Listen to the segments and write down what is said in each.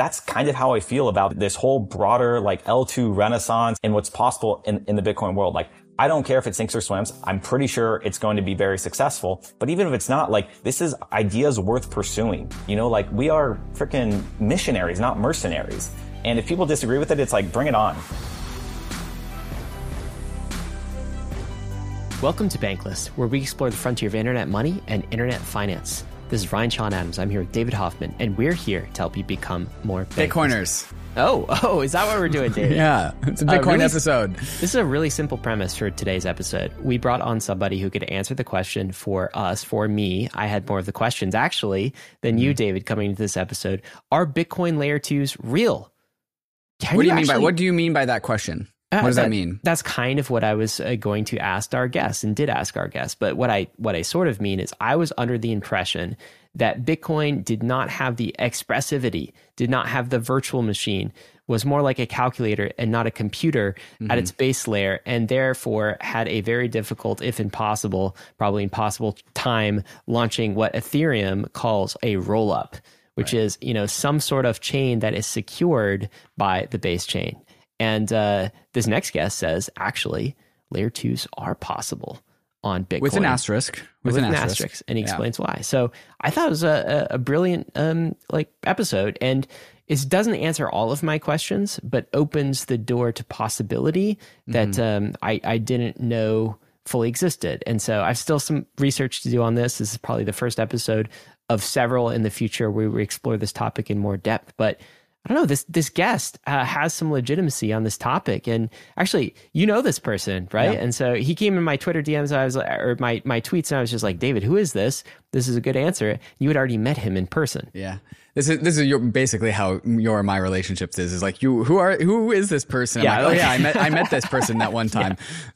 that's kind of how I feel about this whole broader like L2 renaissance and what's possible in the Bitcoin world. Like, I don't care if it sinks or swims. I'm pretty sure it's going to be very successful. But even if it's not, like, this is ideas worth pursuing. You know, like, we are freaking missionaries, not mercenaries. And if people disagree with it, it's like, bring it on. Welcome to Bankless, where we explore the frontier of internet money and internet finance. This is Ryan Sean Adams. I'm here with David Hoffman, and we're here to help you become more Bitcoiners. Oh, is that what we're doing, David? Yeah, it's a Bitcoin episode. This is a really simple premise for today's episode. We brought on somebody who could answer the question for us, for me. I had more of the questions, actually, than you, David, coming into this episode. Are Bitcoin Layer 2s real? What do you mean by that question? What does that mean? That's kind of what I was going to ask our guests and did ask our guests. But what I sort of mean is I was under the impression that Bitcoin did not have the expressivity, did not have the virtual machine, was more like a calculator and not a computer at its base layer, and therefore had a very difficult, if impossible, probably impossible time launching what Ethereum calls a rollup, which is, some sort of chain that is secured by the base chain. And this next guest says, actually, layer 2s are possible on Bitcoin. With an asterisk. With an asterisk. And he explains why. So I thought it was a brilliant episode. And it doesn't answer all of my questions, but opens the door to possibility that I didn't know fully existed. And so I've still some research to do on this. This is probably the first episode of several in the future where we explore this topic in more depth. But I don't know, this guest has some legitimacy on this topic. And actually, this person, right? Yeah. And so he came in my Twitter DMs, or my tweets, and I was just like, David, who is this? This is a good answer. You had already met him in person. Yeah. This is basically how your and my relationship is like, who is this person? Yeah, I met this person that one time.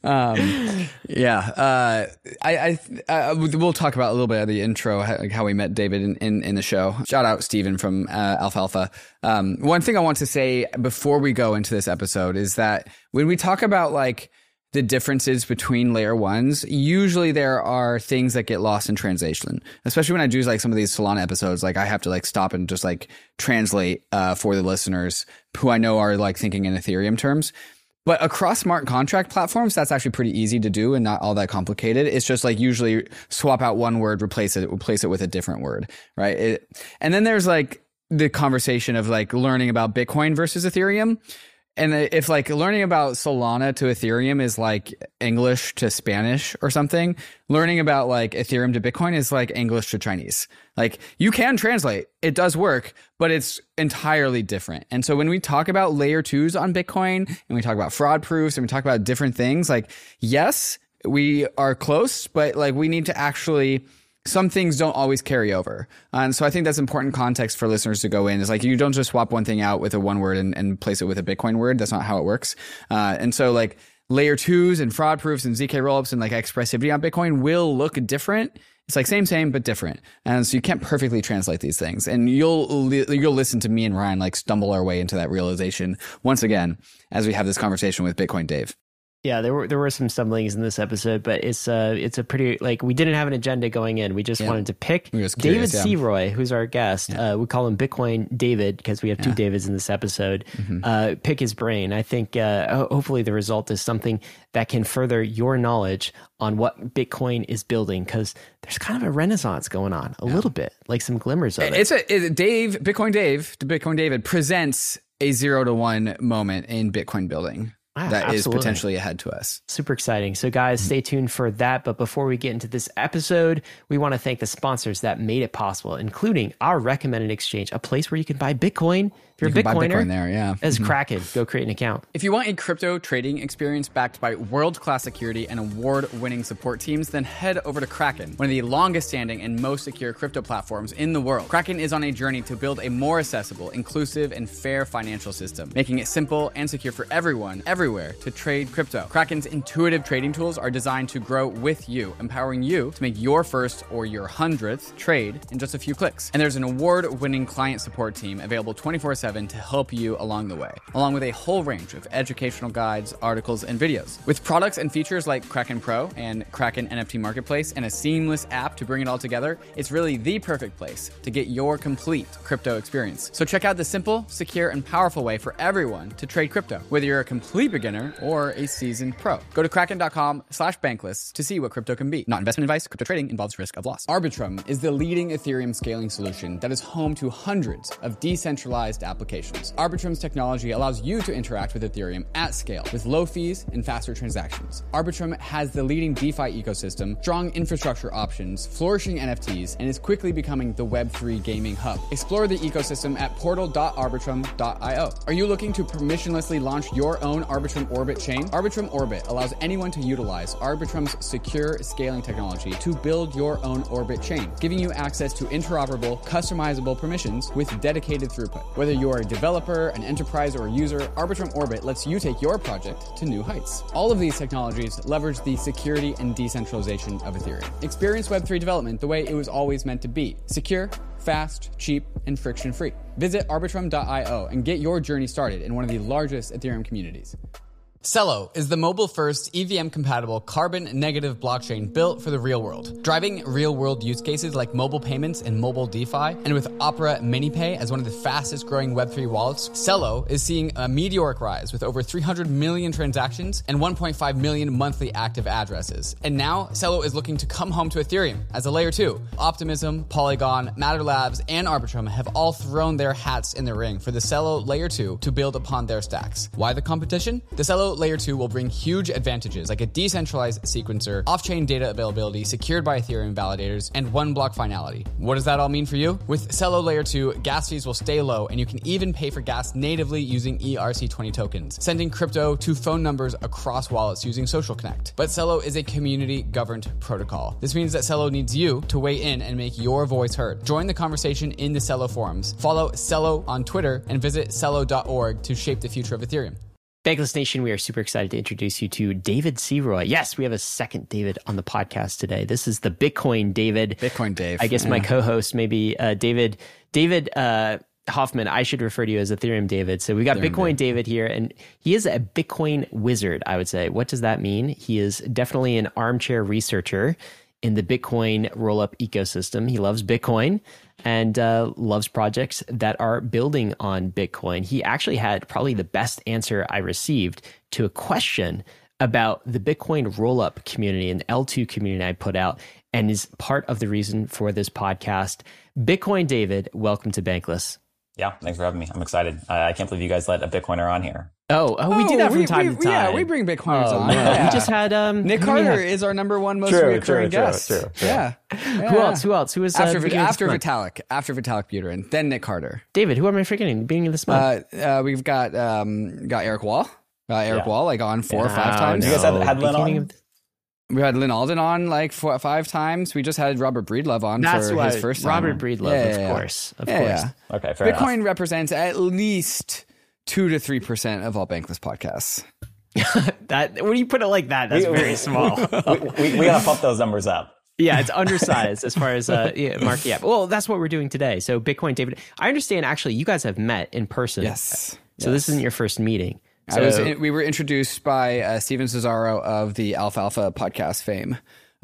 We'll talk about a little bit of the intro, how we met David in the show. Shout out Steven from Alfalfa. One thing I want to say before we go into this episode is that when we talk about like the differences between layer ones, usually there are things that get lost in translation, especially when I do like some of these Solana episodes. Like I have to like stop and just like translate for the listeners who I know are like thinking in Ethereum terms. But across smart contract platforms, that's actually pretty easy to do and not all that complicated. It's just like usually swap out one word, replace it with a different word, right? And then there's like the conversation of like learning about Bitcoin versus Ethereum. And if like learning about Solana to Ethereum is like English to Spanish or something, learning about like Ethereum to Bitcoin is like English to Chinese. Like you can translate, it does work, but it's entirely different. And so when we talk about layer 2s on Bitcoin and we talk about fraud proofs and we talk about different things, like yes, we are close, but like we need to actually, some things don't always carry over. And so I think that's important context for listeners to go in. Is like, you don't just swap one thing out with a one word and place it with a Bitcoin word. That's not how it works. And so like layer 2s and fraud proofs and ZK rollups and like expressivity on Bitcoin will look different. It's like same, but different. And so you can't perfectly translate these things. And you'll listen to me and Ryan like stumble our way into that realization once again, as we have this conversation with Bitcoin Dave. Yeah, there were some stumblings in this episode, but it's a pretty, like, we didn't have an agenda going in. We just wanted to pick David Searoy, who's our guest. We call him Bitcoin David because we have two Davids in this episode. Pick his brain. I think hopefully the result is something that can further your knowledge on what Bitcoin is building, because there's kind of a renaissance going on a little bit, like some glimmers of it. Bitcoin David presents a 0 to 1 moment in Bitcoin building. That is potentially ahead to us. Super exciting. So guys, stay tuned for that. But before we get into this episode, we want to thank the sponsors that made it possible, including our recommended exchange, a place where you can buy Bitcoin. If you're a Bitcoiner, buy Bitcoin there, as Kraken, go create an account. If you want a crypto trading experience backed by world-class security and award-winning support teams, then head over to Kraken, one of the longest-standing and most secure crypto platforms in the world. Kraken is on a journey to build a more accessible, inclusive, and fair financial system, making it simple and secure for everyone, everywhere, everywhere to trade crypto. Kraken's intuitive trading tools are designed to grow with you, empowering you to make your first or your 100th trade in just a few clicks. And there's an award-winning client support team available 24/7 to help you along the way, along with a whole range of educational guides, articles, and videos. With products and features like Kraken Pro and Kraken NFT Marketplace and a seamless app to bring it all together, it's really the perfect place to get your complete crypto experience. So check out the simple, secure, and powerful way for everyone to trade crypto, whether you're a complete beginner or a seasoned pro. Go to kraken.com/bankless to see what crypto can be. Not investment advice. Crypto trading involves risk of loss. Arbitrum is the leading Ethereum scaling solution that is home to hundreds of decentralized applications. Arbitrum's technology allows you to interact with Ethereum at scale with low fees and faster transactions. Arbitrum has the leading DeFi ecosystem, strong infrastructure options, flourishing NFTs, and is quickly becoming the Web3 gaming hub. Explore the ecosystem at portal.arbitrum.io. Are you looking to permissionlessly launch your own Arbitrum Orbit chain? Arbitrum Orbit allows anyone to utilize Arbitrum's secure scaling technology to build your own Orbit chain, giving you access to interoperable, customizable permissions with dedicated throughput. Whether you're a developer, an enterprise, or a user, Arbitrum Orbit lets you take your project to new heights. All of these technologies leverage the security and decentralization of Ethereum. Experience Web3 development the way it was always meant to be: secure, fast, cheap, and friction-free. Visit arbitrum.io and get your journey started in one of the largest Ethereum communities. Celo is the mobile-first, EVM-compatible, carbon-negative blockchain built for the real world, driving real-world use cases like mobile payments and mobile DeFi. And with Opera MiniPay as one of the fastest-growing Web3 wallets, Celo is seeing a meteoric rise with over 300 million transactions and 1.5 million monthly active addresses. And now, Celo is looking to come home to Ethereum as a layer 2. Optimism, Polygon, Matter Labs, and Arbitrum have all thrown their hats in the ring for the Celo layer 2 to build upon their stacks. Why the competition? The Celo Layer 2 will bring huge advantages like a decentralized sequencer, off-chain data availability secured by Ethereum validators, and one-block finality. What does that all mean for you? With Celo Layer 2, gas fees will stay low, and you can even pay for gas natively using ERC20 tokens, sending crypto to phone numbers across wallets using Social Connect. But Celo is a community-governed protocol. This means that Celo needs you to weigh in and make your voice heard. Join the conversation in the Celo forums. Follow Celo on Twitter and visit celo.org to shape the future of Ethereum. Bankless Nation, we are super excited to introduce you to David Searoy. Yes, we have a second David on the podcast today. This is the Bitcoin David. Bitcoin Dave. I guess my co-host maybe David Hoffman. I should refer to you as Ethereum David. So we got Ethereum Bitcoin David here, and he is a Bitcoin wizard, I would say. What does that mean? He is definitely an armchair researcher in the Bitcoin rollup ecosystem. He loves Bitcoin and loves projects that are building on Bitcoin. He actually had probably the best answer I received to a question about the Bitcoin rollup community and L2 community I put out, and is part of the reason for this podcast. Bitcoin David, welcome to Bankless. Yeah, thanks for having me. I'm excited. I can't believe you guys let a Bitcoiner on here. Oh, we do that from time to time. Yeah, we bring Bitcoiners on. Yeah. We just had Nick Carter is our number one most recurring guest. True. Yeah. Who else? Who was after Vitalik Buterin, then Nick Carter. David, who am I forgetting? Beginning of this month. We've got Eric Wall. Wall like on 4 or 5 times. You guys had Lynn on? We had Lynn Alden on like 4 or 5 times. We just had Robert Breedlove on for his first time. Robert Breedlove, of course. Yeah. Okay, fair enough. Bitcoin represents at least 2 to 3% of all Bankless podcasts. That when you put it like that, that's very small. we gotta pump those numbers up. Yeah, it's undersized as far as market cap. Well, that's what we're doing today. So Bitcoin David, I understand actually you guys have met in person. Yes. So this isn't your first meeting. So, we were introduced by Steven Cesaro of the Alfalfa podcast fame.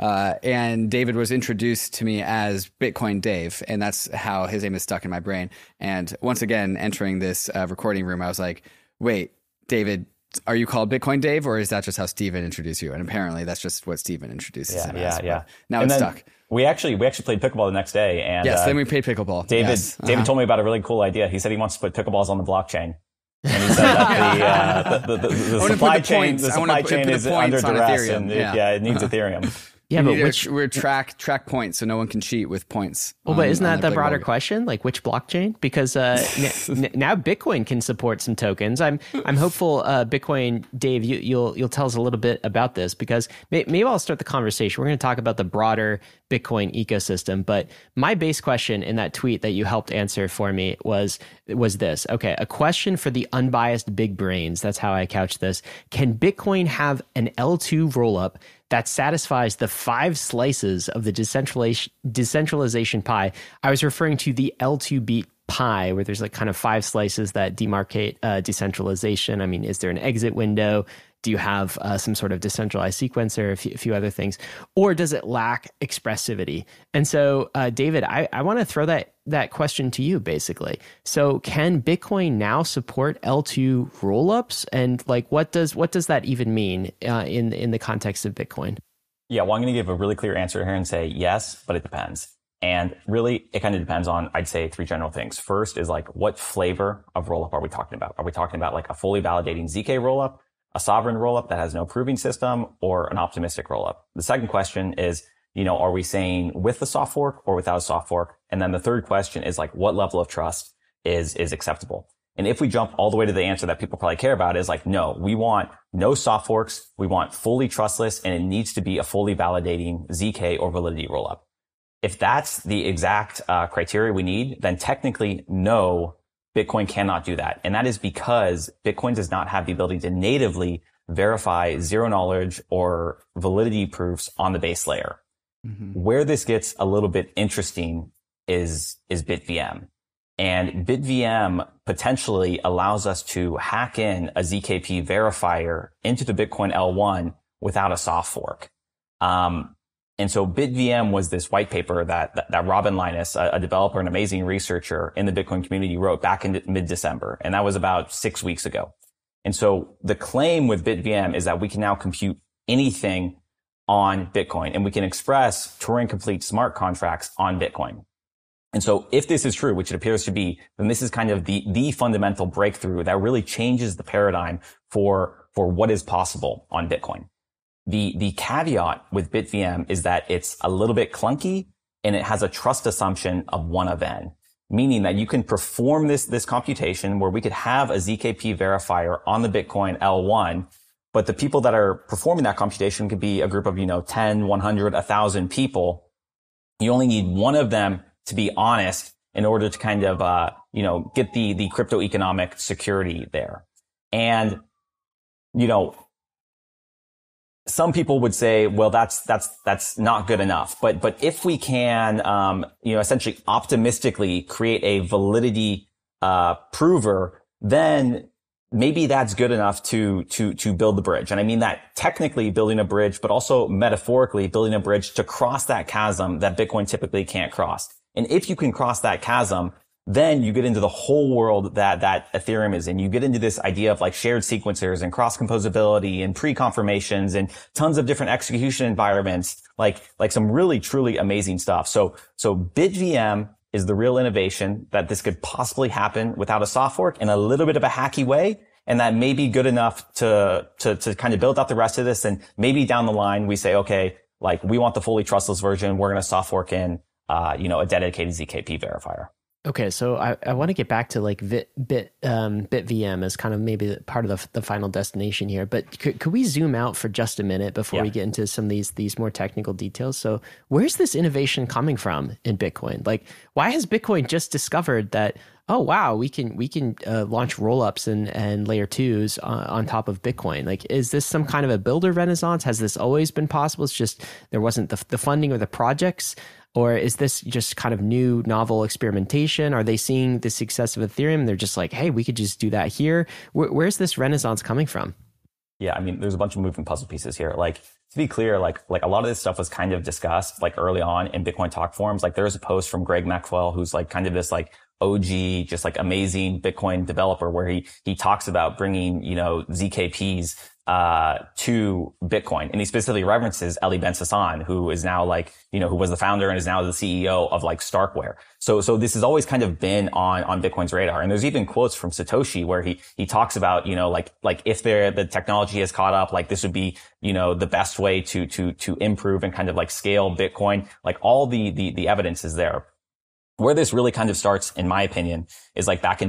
And David was introduced to me as Bitcoin Dave, and that's how his name is stuck in my brain. And once again, entering this recording room, I was like, wait, David, are you called Bitcoin Dave, or is that just how Steven introduced you? And apparently that's just what Steven introduces him as. Yeah. Now it's stuck. We actually played pickleball the next day. And yes, then we played pickleball. David told me about a really cool idea. He said he wants to put pickleballs on the blockchain. And he said that the supply chain is under duress, and it needs Ethereum. Yeah, but we're track points so no one can cheat with points. Well, but isn't that the broader question? Like which blockchain? Because now Bitcoin can support some tokens. I'm hopeful. Bitcoin, Dave, you'll tell us a little bit about this, because maybe I'll start the conversation. We're going to talk about the broader Bitcoin ecosystem. But my base question in that tweet that you helped answer for me was this. Okay, a question for the unbiased big brains. That's how I couch this. Can Bitcoin have an L2 rollup that satisfies the 5 slices of the decentralization pie? I was referring to the L2 beat pie, where there's like kind of 5 slices that demarcate decentralization. I mean, is there an exit window? Do you have some sort of decentralized sequencer, a few other things? Or does it lack expressivity? And so, David, I want to throw that question to you, basically. So can Bitcoin now support L2 rollups? And like, what does that even mean in the context of Bitcoin? Yeah, well, I'm going to give a really clear answer here and say yes, but it depends. And really, it kind of depends on, I'd say, 3 general things. First is like, what flavor of rollup are we talking about? Are we talking about like a fully validating ZK rollup, a sovereign rollup that has no proving system, or an optimistic rollup? The second question is, are we saying with a soft fork or without a soft fork? And then the third question is like, what level of trust is acceptable? And if we jump all the way to the answer that people probably care about is like, no, we want no soft forks. We want fully trustless, and it needs to be a fully validating ZK or validity rollup. If that's the exact criteria we need, then technically, no, Bitcoin cannot do that. And that is because Bitcoin does not have the ability to natively verify zero knowledge or validity proofs on the base layer. Mm-hmm. Where this gets a little bit interesting is BitVM. And BitVM potentially allows us to hack in a ZKP verifier into the Bitcoin L1 without a soft fork. And so BitVM was this white paper that Robin Linus, a developer and amazing researcher in the Bitcoin community, wrote back in mid-December. And that was about 6 weeks ago. And so the claim with BitVM is that we can now compute anything on Bitcoin, and we can express Turing complete smart contracts on Bitcoin. And so if this is true, which it appears to be, then this is kind of the fundamental breakthrough that really changes the paradigm for what is possible on Bitcoin. The caveat with BitVM is that it's a little bit clunky, and it has a trust assumption of 1 of n, meaning that you can perform this computation where we could have a ZKP verifier on the Bitcoin L1, but the people that are performing that computation could be a group of, 10, 100, 1,000 people. You only need 1 of them to be honest in order to kind of, get the crypto economic security there. And, some people would say, well, that's not good enough. But if we can, essentially optimistically create a validity, prover, then maybe that's good enough to build the bridge. And I mean that technically building a bridge, but also metaphorically building a bridge to cross that chasm that Bitcoin typically can't cross. And if you can cross that chasm, then you get into the whole world that Ethereum is in. You get into this idea of like shared sequencers and cross-composability and pre-confirmations and tons of different execution environments, like some really, truly amazing stuff. So BitVM is the real innovation that this could possibly happen without a soft fork in a little bit of a hacky way. And that may be good enough to kind of build out the rest of this. And maybe down the line, we say, okay, like we want the fully trustless version. We're going to soft fork in, a dedicated ZKP verifier. Okay, so I want to get back to like BitVM as kind of maybe part of the final destination here, but could we zoom out for just a minute before we get into some of these more technical details? So where's this innovation coming from in Bitcoin? Like, why has Bitcoin just discovered that, oh wow, we can launch rollups and layer 2s on top of Bitcoin? Like, is this some kind of a builder renaissance? Has this always been possible? It's just there wasn't the funding or the projects? Or is this just kind of new, novel experimentation? Are they seeing the success of Ethereum? They're just like, hey, we could just do that here. Where's this renaissance coming from? Yeah, I mean, there's a bunch of moving puzzle pieces here. Like, to be clear, like a lot of this stuff was kind of discussed like early on in Bitcoin talk forums. Like, there was a post from Greg Maxwell, who's like kind of this like OG, just like amazing Bitcoin developer where he talks about bringing, ZKPs, to Bitcoin. And he specifically references Eli Ben-Sasson, who is now like, who was the founder and is now the CEO of like Starkware. So this has always kind of been on Bitcoin's radar. And there's even quotes from Satoshi where he talks about, like if the technology has caught up, like this would be, the best way to improve and kind of like scale Bitcoin. Like all the evidence is there. Where this really kind of starts, in my opinion, is like back in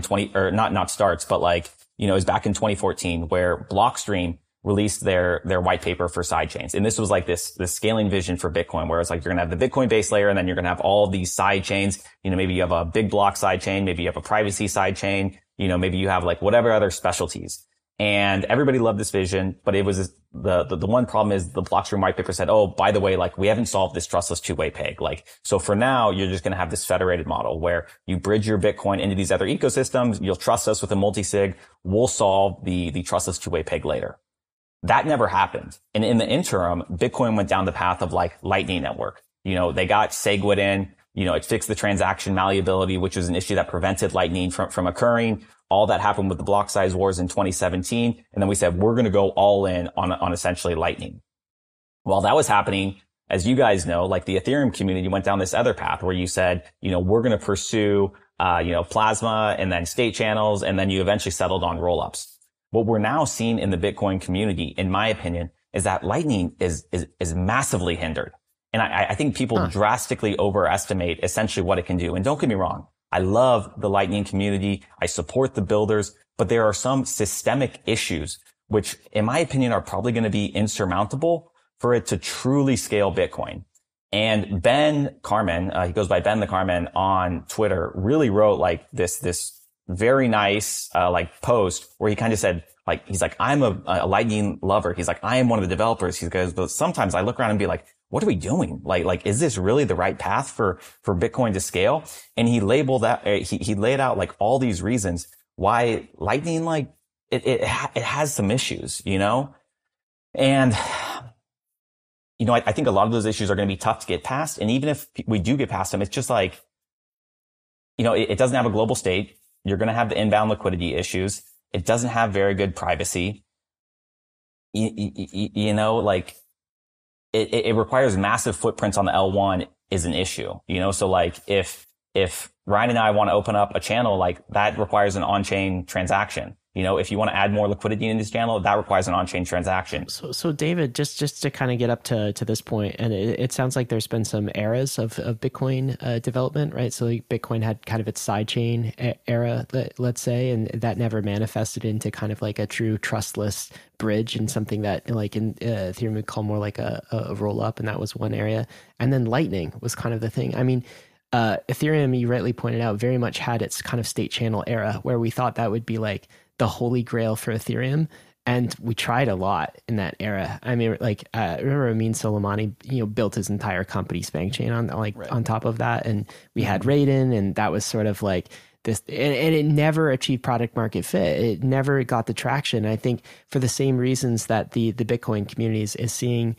is back in 2014 where Blockstream released their white paper for sidechains. And this was like this scaling vision for Bitcoin, where it's like you're going to have the Bitcoin base layer and then you're going to have all these side chains. Maybe you have a big block side chain, maybe you have a privacy side chain, maybe you have like whatever other specialties. And everybody loved this vision, but it was the one problem is the Blockstream white paper said, oh, by the way, like we haven't solved this trustless two-way peg. Like, so for now, you're just going to have this federated model where you bridge your Bitcoin into these other ecosystems. You'll trust us with a multi-sig. We'll solve the trustless two-way peg later. That never happened. And in the interim, Bitcoin went down the path of like Lightning Network. They got SegWit in, it fixed the transaction malleability, which was an issue that prevented Lightning from occurring. All that happened with the block size wars in 2017. And then we said, we're going to go all in on essentially Lightning. While that was happening, as you guys know, like the Ethereum community went down this other path where you said, we're going to pursue, Plasma and then state channels. And then you eventually settled on rollups. What we're now seeing in the Bitcoin community, in my opinion, is that Lightning is massively hindered. And I think people drastically overestimate essentially what it can do. And don't get me wrong. I love the Lightning community. I support the builders, but there are some systemic issues, which in my opinion are probably going to be insurmountable for it to truly scale Bitcoin. And Ben Carmen, he goes by Ben the Carmen on Twitter, really wrote like this very nice, post where he kind of said, like, he's like, I'm a Lightning lover. He's like, I am one of the developers. He goes, but sometimes I look around and be like, what are we doing? Like, is this really the right path for Bitcoin to scale? And he labeled that, he laid out like all these reasons why Lightning, like, it has some issues, And, I think a lot of those issues are going to be tough to get past. And even if we do get past them, it's just like, it doesn't have a global state. You're going to have the inbound liquidity issues. It doesn't have very good privacy. It requires massive footprints on the L1 is an issue, So like if Ryan and I want to open up a channel, like that requires an on-chain transaction. If you want to add more liquidity in this channel, that requires an on-chain transaction. So David, just to kind of get up to this point, and it sounds like there's been some eras of Bitcoin development, right? So like Bitcoin had kind of its sidechain era, let's say, and that never manifested into kind of like a true trustless bridge and something that like in Ethereum would call more like a roll up, and that was one area. And then Lightning was kind of the thing. I mean, Ethereum, you rightly pointed out, very much had its kind of state channel era where we thought that would be like the holy grail for Ethereum. And we tried a lot in that era. I mean, like, remember Amin Soleimani, built his entire company Spankchain on top of that. And we had Raiden, and that was sort of like this, and it never achieved product market fit. It never got the traction. I think for the same reasons that the Bitcoin community is seeing,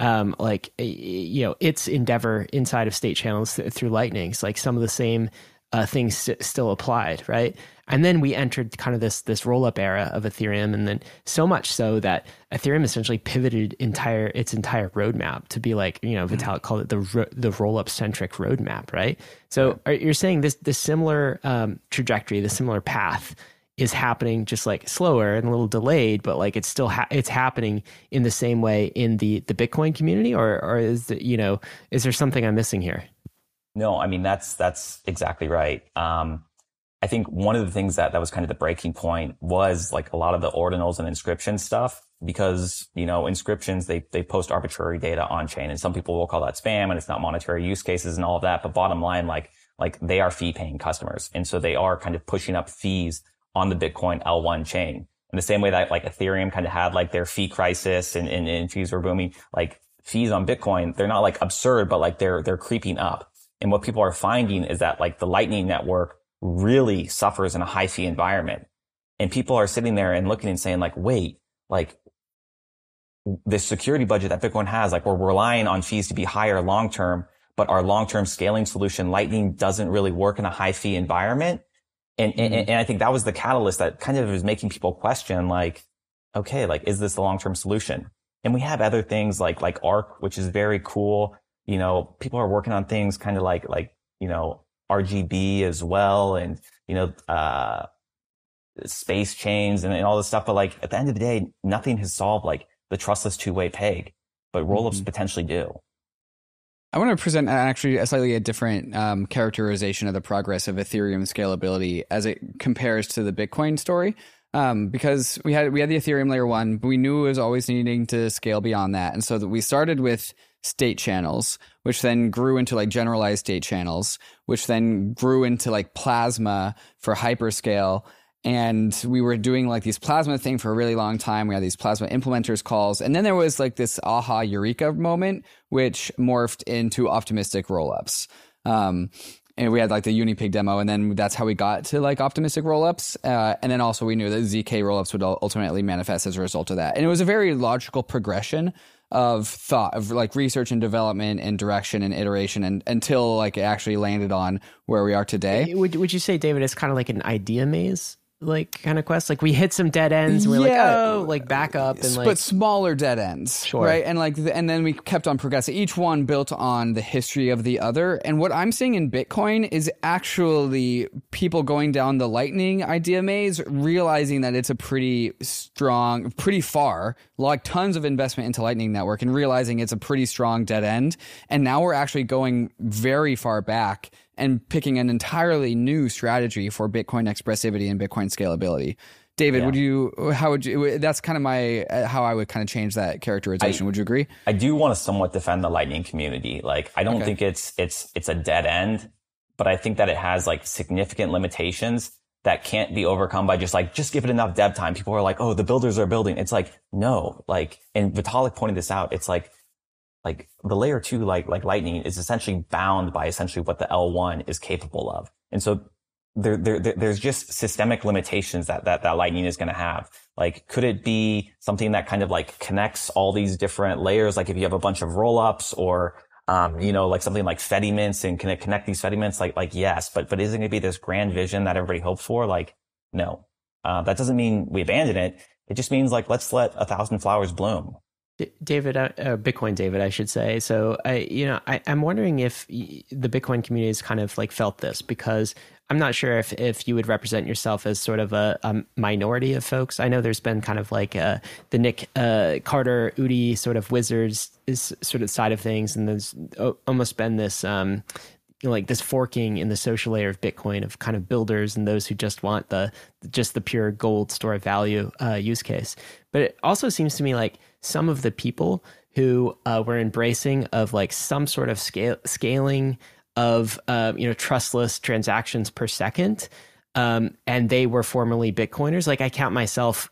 its endeavor inside of state channels through Lightning. It's like some of the same things still applied, right? And then we entered kind of this roll-up era of Ethereum, and then so much so that Ethereum essentially pivoted its entire roadmap to be like, Vitalik called it the roll-up centric roadmap, right? So you're saying this similar trajectory, the similar path is happening, just like slower and a little delayed, but like it's still it's happening in the same way in the Bitcoin community, or is is there something I'm missing here? No, I mean, that's exactly right. I think one of the things that was kind of the breaking point was like a lot of the ordinals and inscription stuff, because, inscriptions, they post arbitrary data on chain, and some people will call that spam, and it's not monetary use cases and all of that. But bottom line, like they are fee paying customers. And so they are kind of pushing up fees on the Bitcoin L1 chain in the same way that like Ethereum kind of had like their fee crisis and fees were booming. Like fees on Bitcoin, they're not like absurd, but like they're creeping up. And what people are finding is that like the Lightning Network really suffers in a high fee environment. And people are sitting there and looking and saying like, wait, like this security budget that Bitcoin has, like we're relying on fees to be higher long term, but our long-term scaling solution, Lightning, doesn't really work in a high fee environment. And I think that was the catalyst that kind of was making people question, like, okay, like, is this the long-term solution? And we have other things like Arc, which is very cool. You know, people are working on things kind of like, you know, RGB as well. And, you know, space chains and all this stuff. But like, at the end of the day, nothing has solved like the trustless two-way peg, but rollups potentially do. I want to present actually a slightly different characterization of the progress of Ethereum scalability as it compares to the Bitcoin story. Because we had the Ethereum layer 1, but we knew it was always needing to scale beyond that. And so that we started with state channels, which then grew into like generalized state channels, which then grew into like Plasma for hyperscale. And we were doing like these Plasma thing for a really long time. We had these Plasma implementers calls. And then there was like this aha eureka moment, which morphed into optimistic rollups. And we had like the Unipig demo, and then that's how we got to like optimistic rollups. And then also we knew that ZK rollups would ultimately manifest as a result of that. And it was a very logical progression of thought, of like research and development and direction and iteration, and until like it actually landed on where we are today. Would you say, David, it's kind of like an idea maze? Like kind of quest, like we hit some dead ends and we're like, oh, like back up, and like, but smaller dead ends, sure, right? And like, and then we kept on progressing. Each one built on the history of the other. And what I'm seeing in Bitcoin is actually people going down the Lightning idea maze, realizing that it's a pretty strong, pretty far, like tons of investment into Lightning Network, and realizing it's a pretty strong dead end. And now we're actually going very far back and picking an entirely new strategy for Bitcoin expressivity and Bitcoin scalability. David, that's kind of how I would kind of change that characterization. Would you agree? I do want to somewhat defend the Lightning community. Like, I don't think it's a dead end, but I think that it has like significant limitations that can't be overcome by just give it enough dev time. People are like, oh, the builders are building. It's like, no, like, and Vitalik pointed this out. It's like the layer 2, like Lightning, is essentially bound by essentially what the L1 is capable of. And so there's just systemic limitations that Lightning is going to have. Like, could it be something that kind of like connects all these different layers? Like if you have a bunch of rollups, or, you know, like something like Fedimints, and can it connect these Fedimints? Like yes, but is it going to be this grand vision that everybody hopes for? Like, no. That doesn't mean we abandon it. It just means like, let's let 1,000 flowers bloom. David, Bitcoin David, I should say. So I'm wondering if the Bitcoin community has kind of like felt this, because I'm not sure if you would represent yourself as sort of a minority of folks. I know there's been kind of like the Nick Carter, Udi sort of wizards sort of side of things, and there's almost been this like this forking in the social layer of Bitcoin of kind of builders and those who just want the pure gold store of value use case. But it also seems to me like some of the people who were embracing of like some sort of scaling of trustless transactions per second, and they were formerly Bitcoiners. Like I count myself,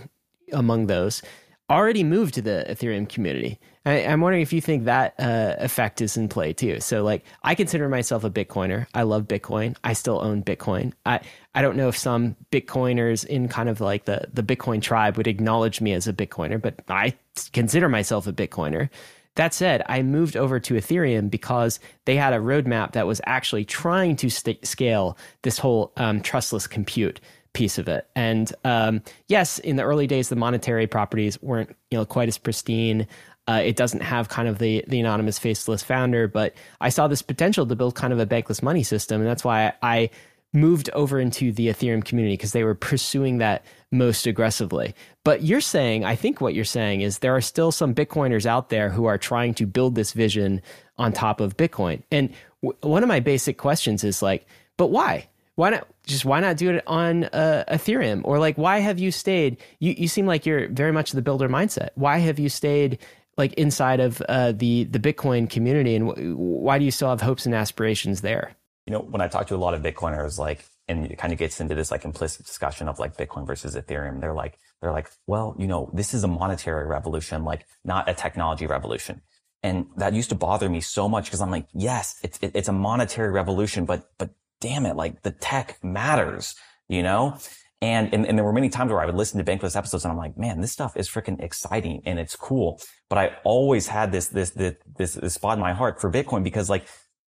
among those, already moved to the Ethereum community. I'm wondering if you think that effect is in play too. So like, I consider myself a Bitcoiner. I love Bitcoin. I still own Bitcoin. I don't know if some Bitcoiners in kind of like the Bitcoin tribe would acknowledge me as a Bitcoiner, but I consider myself a Bitcoiner. That said, I moved over to Ethereum because they had a roadmap that was actually trying to scale this whole trustless compute piece of it. And yes, in the early days, the monetary properties weren't quite as pristine. It doesn't have kind of the anonymous faceless founder, but I saw this potential to build kind of a bankless money system. And that's why I moved over into the Ethereum community, because they were pursuing that most aggressively. But I think what you're saying is there are still some Bitcoiners out there who are trying to build this vision on top of Bitcoin. And one of my basic questions is like, but why? Why not do it on Ethereum? Or like, why have you stayed? You seem like you're very much the builder mindset. Why have you stayed like inside of the Bitcoin community, and why do you still have hopes and aspirations there? When I talk to a lot of Bitcoiners, like, and it kind of gets into this like implicit discussion of like Bitcoin versus Ethereum, they're like, well, this is a monetary revolution, like not a technology revolution. And that used to bother me so much, because I'm like, yes, it's a monetary revolution, but damn it, like the tech matters, And there were many times where I would listen to Bankless episodes and I'm like, man, this stuff is freaking exciting and it's cool. But I always had this spot in my heart for Bitcoin because like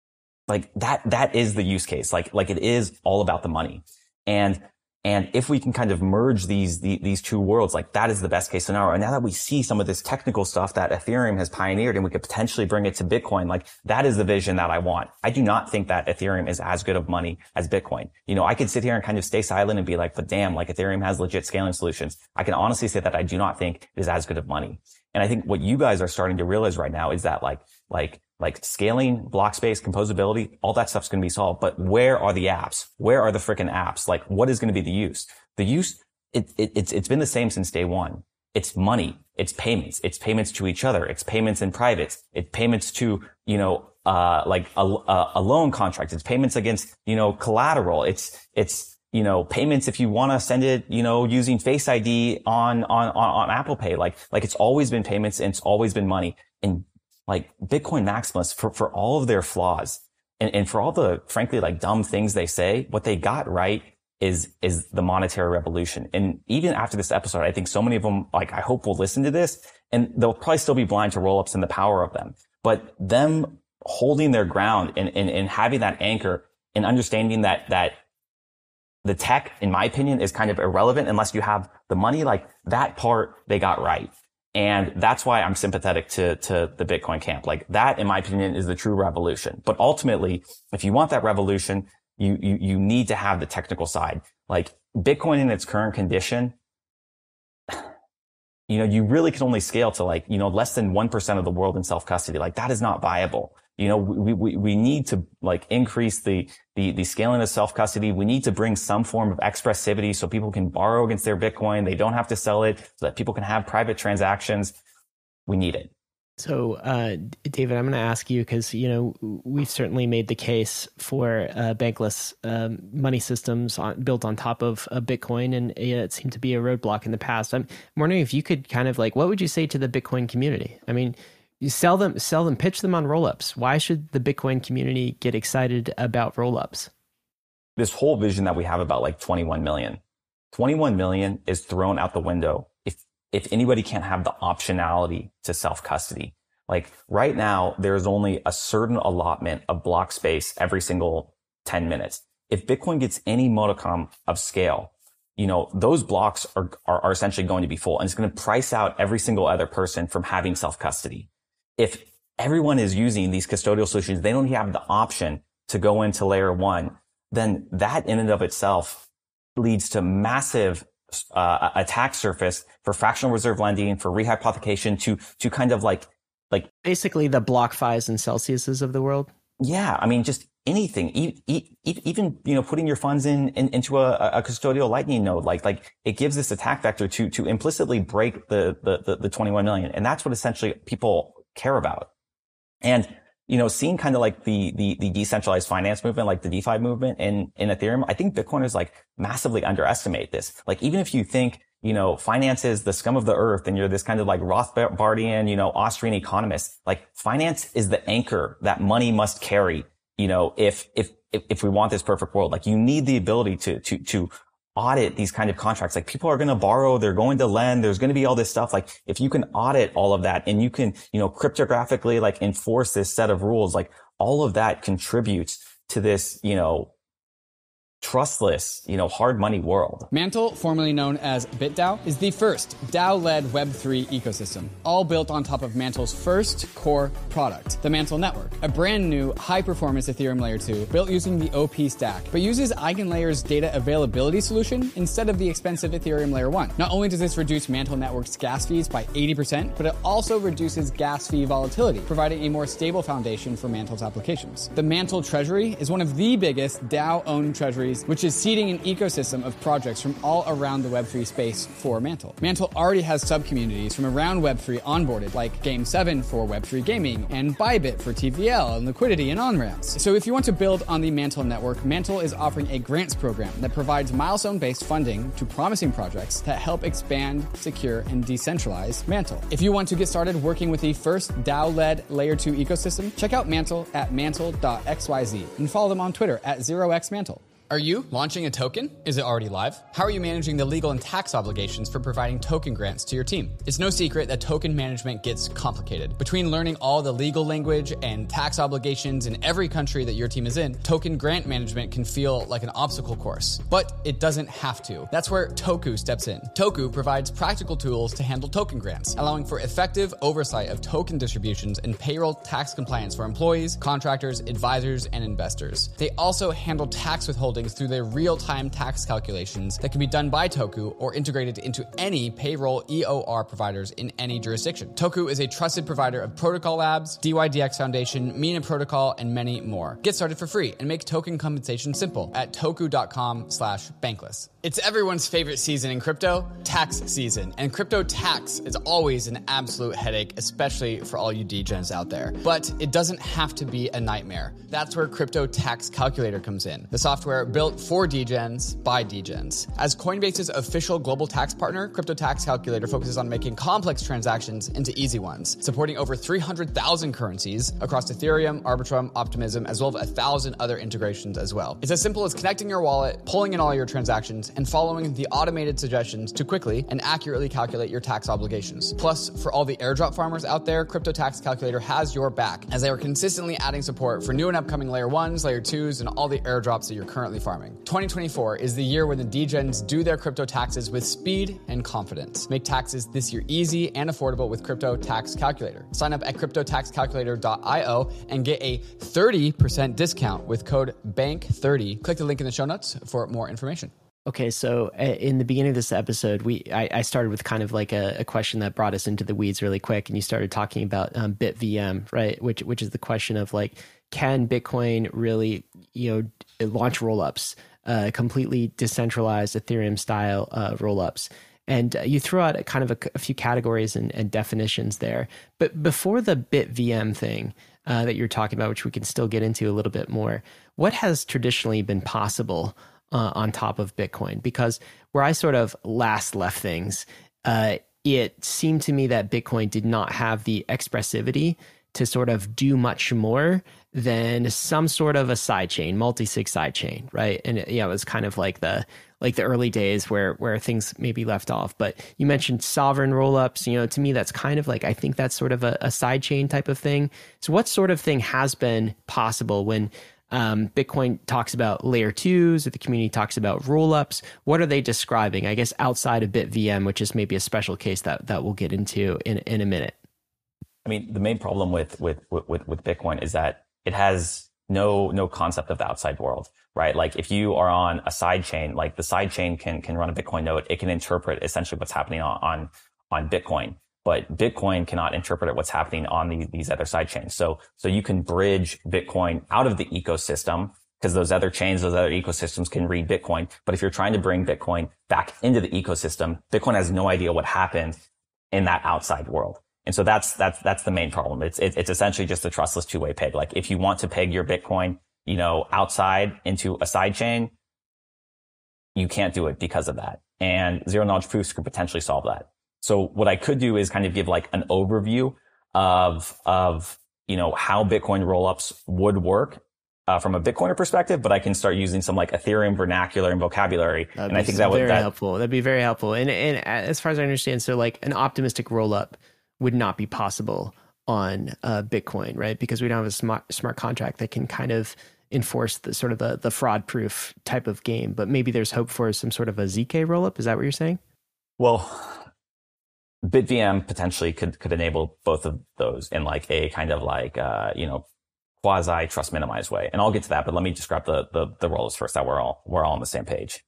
that is the use case. Like it is all about the money. And if we can kind of merge these two worlds, like that is the best case scenario. And now that we see some of this technical stuff that Ethereum has pioneered and we could potentially bring it to Bitcoin, like that is the vision that I want. I do not think that Ethereum is as good of money as Bitcoin. You know, I could sit here and kind of stay silent and be like, but damn, like Ethereum has legit scaling solutions. I can honestly say that I do not think it is as good of money. And I think what you guys are starting to realize right now is that like scaling, block space, composability, all that stuff's going to be solved. But where are the apps? Where are the freaking apps? Like what is going to be the use? The use, it's been the same since day one. It's money. It's payments to each other. It's payments in privates. It's payments to, you know, like a loan contract. It's payments against, you know, collateral. It's, you know, payments if you want to send it, you know, using Face ID on Apple Pay. Like it's always been payments and it's always been money. And like Bitcoin maximalists, for all of their flaws and for all the frankly like dumb things they say, what they got right is the monetary revolution. And even after this episode, I think so many of them, like I hope will listen to this and they'll probably still be blind to roll-ups and the power of them. But them holding their ground and having that anchor and understanding that the tech, in my opinion, is kind of irrelevant unless you have the money, like that part they got right. And that's why I'm sympathetic to the Bitcoin camp. Like that, in my opinion, is the true revolution. But ultimately, if you want that revolution, you need to have the technical side. Like Bitcoin in its current condition, you know, you really can only scale to like, you know, less than 1% of the world in self-custody. Like that is not viable. You know, we need to like increase the scaling of self-custody. We need to bring some form of expressivity so people can borrow against their Bitcoin. They don't have to sell it so that people can have private transactions. We need it. So, David, I'm going to ask you because, you know, we've certainly made the case for bankless money systems built on top of Bitcoin, and it seemed to be a roadblock in the past. I'm wondering if you could kind of like, what would you say to the Bitcoin community? I mean, you sell them, pitch them on rollups. Why should the Bitcoin community get excited about rollups? This whole vision that we have about like 21 million is thrown out the window if anybody can't have the optionality to self-custody. Like right now, there's only a certain allotment of block space every single 10 minutes. If Bitcoin gets any modicum of scale, you know, those blocks are essentially going to be full, and it's going to price out every single other person from having self-custody. If everyone is using these custodial solutions, they don't have the option to go into layer one, then that in and of itself leads to massive attack surface for fractional reserve lending, for rehypothecation, to kind of like basically the BlockFis and Celsiuses of the world. Yeah, I mean, just anything, even you know, putting your funds into a custodial Lightning node, like it gives this attack vector to implicitly break the 21 million, and that's what essentially people care about. And you know, seeing kind of like the decentralized finance movement, like the DeFi movement in Ethereum, I think Bitcoiners like massively underestimate this. Like even if you think, you know, finance is the scum of the earth and you're this kind of like Rothbardian, you know, Austrian economist, like finance is the anchor that money must carry, you know, if we want this perfect world. Like you need the ability to audit these kind of contracts. Like people are going to borrow, they're going to lend, there's going to be all this stuff. Like if you can audit all of that and you can, you know, cryptographically like enforce this set of rules, like all of that contributes to this, you know, trustless, you know, hard money world. Mantle, formerly known as BitDAO, is the first DAO-led Web3 ecosystem, all built on top of Mantle's first core product, the Mantle Network, a brand new high-performance Ethereum Layer 2 built using the OP stack, but uses EigenLayer's data availability solution instead of the expensive Ethereum Layer 1. Not only does this reduce Mantle Network's gas fees by 80%, but it also reduces gas fee volatility, providing a more stable foundation for Mantle's applications. The Mantle Treasury is one of the biggest DAO-owned treasuries, which is seeding an ecosystem of projects from all around the Web3 space for Mantle. Mantle already has sub-communities from around Web3 onboarded, like Game7 for Web3 gaming, and Bybit for TVL and liquidity and on-ramps. So if you want to build on the Mantle network, Mantle is offering a grants program that provides milestone-based funding to promising projects that help expand, secure, and decentralize Mantle. If you want to get started working with the first DAO-led Layer 2 ecosystem, check out Mantle at mantle.xyz and follow them on Twitter at 0xmantle. Are you launching a token? Is it already live? How are you managing the legal and tax obligations for providing token grants to your team? It's no secret that token management gets complicated. Between learning all the legal language and tax obligations in every country that your team is in, token grant management can feel like an obstacle course. But it doesn't have to. That's where Toku steps in. Toku provides practical tools to handle token grants, allowing for effective oversight of token distributions and payroll tax compliance for employees, contractors, advisors, and investors. They also handle tax withholding through their real-time tax calculations that can be done by Toku or integrated into any payroll EOR providers in any jurisdiction. Toku is a trusted provider of Protocol Labs, DYDX Foundation, Mina Protocol, and many more. Get started for free and make token compensation simple at toku.com/bankless. It's everyone's favorite season in crypto, tax season. And crypto tax is always an absolute headache, especially for all you degens out there. But it doesn't have to be a nightmare. That's where Crypto Tax Calculator comes in, the software built for degens by degens. As Coinbase's official global tax partner, Crypto Tax Calculator focuses on making complex transactions into easy ones, supporting over 300,000 currencies across Ethereum, Arbitrum, Optimism, as well as 1,000 other integrations as well. It's as simple as connecting your wallet, pulling in all your transactions, and following the automated suggestions to quickly and accurately calculate your tax obligations. Plus, for all the airdrop farmers out there, Crypto Tax Calculator has your back, as they are consistently adding support for new and upcoming layer 1s, layer 2s, and all the airdrops that you're currently farming. 2024 is the year when the degens do their crypto taxes with speed and confidence. Make taxes this year easy and affordable with Crypto Tax Calculator. Sign up at cryptotaxcalculator.io and get a 30% discount with code BANK30. Click the link in the show notes for more information. Okay, so in the beginning of this episode, I started with kind of like a question that brought us into the weeds really quick, and you started talking about BitVM, right? Which is the question of like, can Bitcoin really, launch rollups, completely decentralized Ethereum style rollups? And you threw out kind of a few categories and definitions there. But before the BitVM thing that you're talking about, which we can still get into a little bit more, what has traditionally been possible on top of Bitcoin? Because where I sort of last left things, it seemed to me that Bitcoin did not have the expressivity to sort of do much more than some sort of a sidechain, multi-sig sidechain, right? And it was kind of like the early days where things maybe left off. But you mentioned sovereign rollups. To me, that's kind of like, I think that's sort of a sidechain type of thing. So what sort of thing has been possible when Bitcoin talks about layer 2s, or the community talks about rollups? What are they describing, I guess, outside of BitVM, which is maybe a special case that we'll get into in a minute? I mean, the main problem with Bitcoin is that it has no concept of the outside world, right? Like if you are on a side chain, like the side chain can run a Bitcoin node. It can interpret essentially what's happening on Bitcoin, but Bitcoin cannot interpret what's happening on these other side chains. So you can bridge Bitcoin out of the ecosystem because those other chains, those other ecosystems can read Bitcoin. But if you're trying to bring Bitcoin back into the ecosystem, Bitcoin has no idea what happened in that outside world. And so that's the main problem. It's essentially just a trustless two-way peg. Like if you want to peg your Bitcoin, outside into a side chain, you can't do it because of that. And zero knowledge proofs could potentially solve that. So what I could do is kind of give like an overview of how Bitcoin rollups would work from a Bitcoiner perspective, but I can start using some like Ethereum vernacular and vocabulary. And I think that would be very helpful. That'd be very helpful. And as far as I understand, so like an optimistic rollup would not be possible on Bitcoin, right? Because we don't have a smart contract that can kind of enforce the sort of the fraud proof type of game. But maybe there's hope for some sort of a ZK rollup. Is that what you're saying? Well, BitVM potentially could enable both of those in like a kind of like quasi trust minimized way. And I'll get to that, but let me describe the roles first, that we're all on the same page.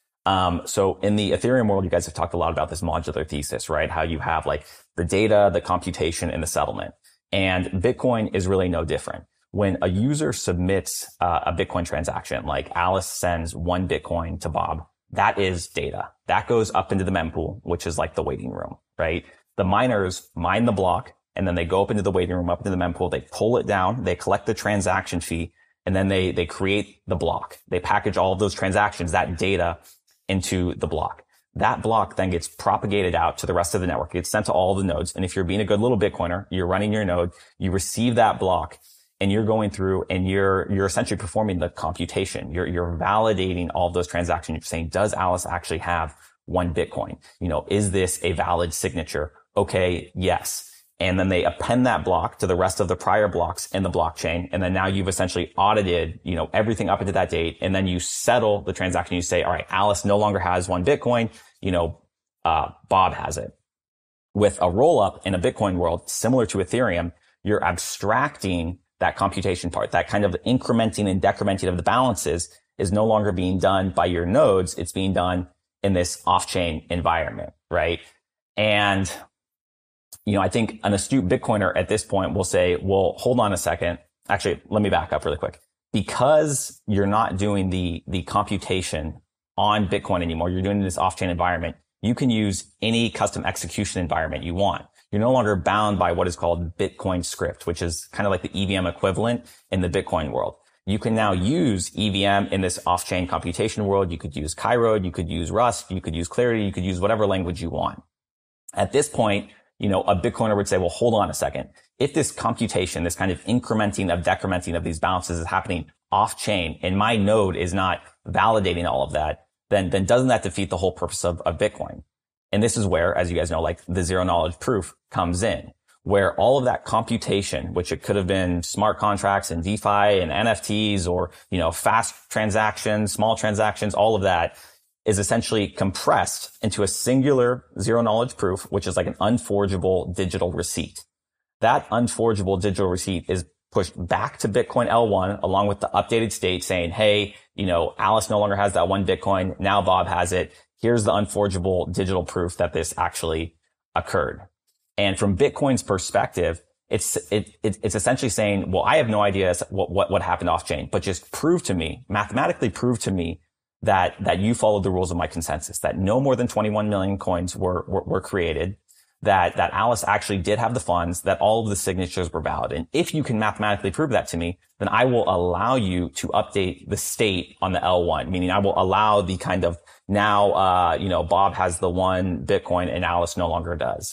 So in the Ethereum world, you guys have talked a lot about this modular thesis, right? How you have like the data, the computation, and the settlement. And Bitcoin is really no different. When a user submits a Bitcoin transaction, like Alice sends 1 Bitcoin to Bob, that is data. That goes up into the mempool, which is like the waiting room, right? The miners mine the block, and then they go up into the waiting room, up into the mempool, they pull it down, they collect the transaction fee, and then they create the block. They package all of those transactions, that data, into the block. That block then gets propagated out to the rest of the network. It gets sent to all the nodes. And if you're being a good little Bitcoiner, you're running your node, you receive that block, and you're going through and you're essentially performing the computation. You're validating all of those transactions. You're saying, does Alice actually have 1 Bitcoin? Is this a valid signature? Okay, yes. And then they append that block to the rest of the prior blocks in the blockchain. And then now you've essentially audited, everything up into that date. And then you settle the transaction. You say, all right, Alice no longer has 1 Bitcoin. Bob has it. With a roll up in a Bitcoin world, similar to Ethereum, you're abstracting that computation part. That kind of incrementing and decrementing of the balances is no longer being done by your nodes. It's being done in this off-chain environment, right? And I think an astute Bitcoiner at this point will say, well, hold on a second. Actually, let me back up really quick. Because you're not doing the computation on Bitcoin anymore, you're doing this off-chain environment, you can use any custom execution environment you want. You're no longer bound by what is called Bitcoin script, which is kind of like the EVM equivalent in the Bitcoin world. You can now use EVM in this off-chain computation world. You could use Cairo, you could use Rust, you could use Clarity, you could use whatever language you want. At this point, a Bitcoiner would say, well, hold on a second. If this computation, this kind of incrementing of decrementing of these balances is happening off chain and my node is not validating all of that, then doesn't that defeat the whole purpose of Bitcoin? And this is where, as you guys know, like the zero knowledge proof comes in, where all of that computation, which it could have been smart contracts and DeFi and NFTs or, fast transactions, small transactions, all of that is essentially compressed into a singular zero knowledge proof, which is like an unforgeable digital receipt. That unforgeable digital receipt is pushed back to Bitcoin L1 along with the updated state saying, hey, Alice no longer has that 1 Bitcoin. Now Bob has it. Here's the unforgeable digital proof that this actually occurred. And from Bitcoin's perspective, it's essentially saying, well, I have no idea what happened off chain, but just mathematically prove to me that you followed the rules of my consensus, that no more than 21 million coins were created, that Alice actually did have the funds, that all of the signatures were valid. And if you can mathematically prove that to me, then I will allow you to update the state on the L1, meaning I will allow the kind of now, Bob has the 1 Bitcoin and Alice no longer does.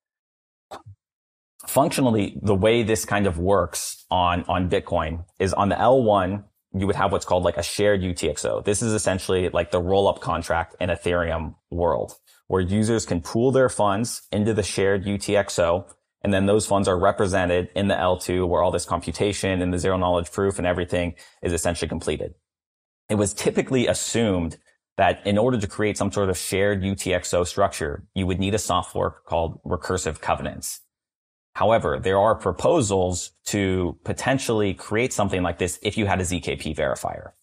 Functionally, the way this kind of works on Bitcoin is on the L1, you would have what's called like a shared UTXO. This is essentially like the roll-up contract in Ethereum world, where users can pool their funds into the shared UTXO, and then those funds are represented in the L2, where all this computation and the zero knowledge proof and everything is essentially completed. It was typically assumed that in order to create some sort of shared UTXO structure, you would need a soft fork called recursive covenants. However, there are proposals to potentially create something like this if you had a ZKP verifier.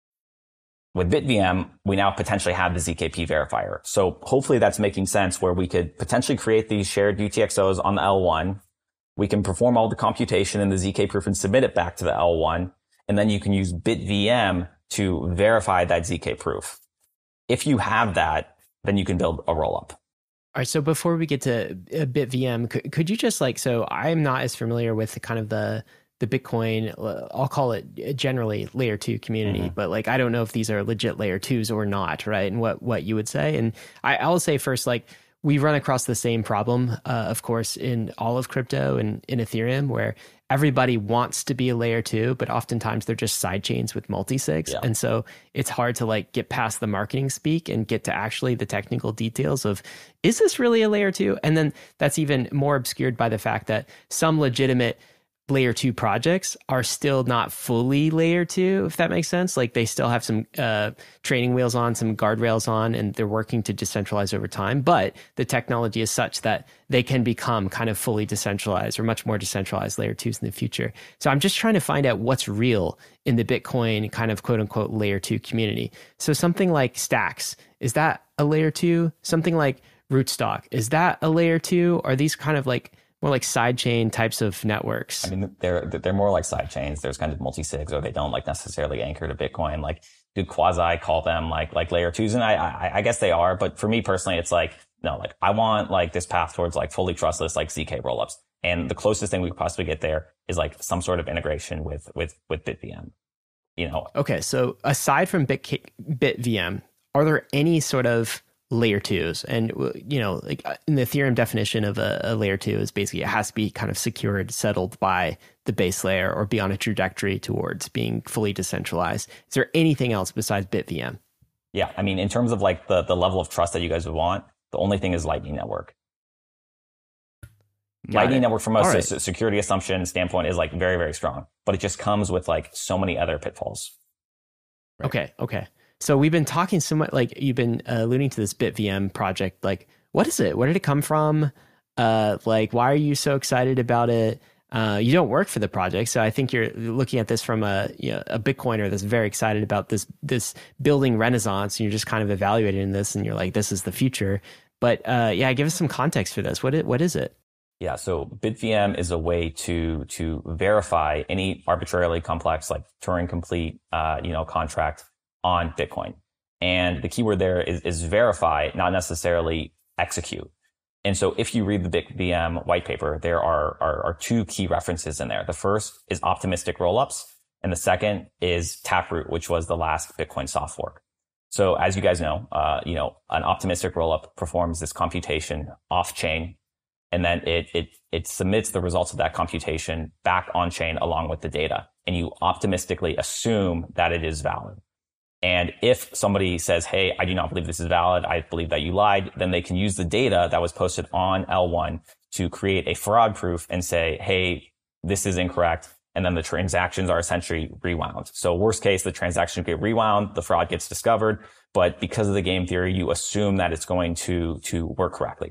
With BitVM, we now potentially have the ZKP verifier. So hopefully that's making sense where we could potentially create these shared UTXOs on the L1. We can perform all the computation in the ZK proof and submit it back to the L1. And then you can use BitVM to verify that ZK proof. If you have that, then you can build a rollup. All right. So before we get to BitVM, could you just so I'm not as familiar with kind of the Bitcoin, I'll call it generally layer 2 community, but I don't know if these are legit layer 2s or not, right? And what you would say. And I'll say first, we run across the same problem, of course, in all of crypto and in Ethereum, where everybody wants to be a layer 2, but oftentimes they're just side chains with multi-sigs. Yeah. And so it's hard to get past the marketing speak and get to actually the technical details of, is this really a layer 2? And then that's even more obscured by the fact that some legitimate layer 2 projects are still not fully layer 2, if that makes sense. They still have some training wheels on, some guardrails on, and they're working to decentralize over time. But the technology is such that they can become kind of fully decentralized or much more decentralized layer 2s in the future. So I'm just trying to find out what's real in the Bitcoin kind of quote unquote layer 2 community. So something like Stacks, is that a layer 2? Something like Rootstock, is that a layer 2? Are these kind of more like sidechain types of networks? I mean, they're more like side chains. There's kind of multi-sigs, or they don't necessarily anchor to Bitcoin. Do quasi call them like layer 2s? And I guess they are, but for me personally, it's no, I want this path towards fully trustless ZK rollups. And the closest thing we could possibly get there is some sort of integration with BitVM. Okay, so aside from BitVM, are there any sort of layer twos. And, you know, like in the Ethereum definition of a layer two is basically it has to be kind of secured, settled by the base layer or be on a trajectory towards being fully decentralized. Is there anything else besides BitVM? Yeah. I mean, in terms of like the level of trust that you guys would want, the only thing is Lightning Network. Lightning Network from a security assumption standpoint is like very, very strong, but it just comes with like so many other pitfalls. Right? Okay. So we've been talking so much, like you've been alluding to this BitVM project. Like, what is it? Where did it come from? Like, why are you so excited about it? You don't work for the project, so I think you're looking at this from a Bitcoiner that's very excited about this building renaissance, and you're just kind of evaluating this, and you're like, this is the future. But give us some context for this. What is it? Yeah, so BitVM is a way to verify any arbitrarily complex, like Turing complete, contract on Bitcoin. And the keyword there is verify, not necessarily execute. And so if you read the BitVM white paper, there are two key references in there. The first is optimistic rollups, and the second is Taproot, which was the last Bitcoin soft fork. So as you guys know, an optimistic rollup performs this computation off chain, and then it submits the results of that computation back on chain along with the data. And you optimistically assume that it is valid. And if somebody says, hey, I do not believe this is valid, I believe that you lied, then they can use the data that was posted on L1 to create a fraud proof and say, hey, this is incorrect. And then the transactions are essentially rewound. So worst case, the transaction get rewound, the fraud gets discovered. But because of the game theory, you assume that it's going to work correctly.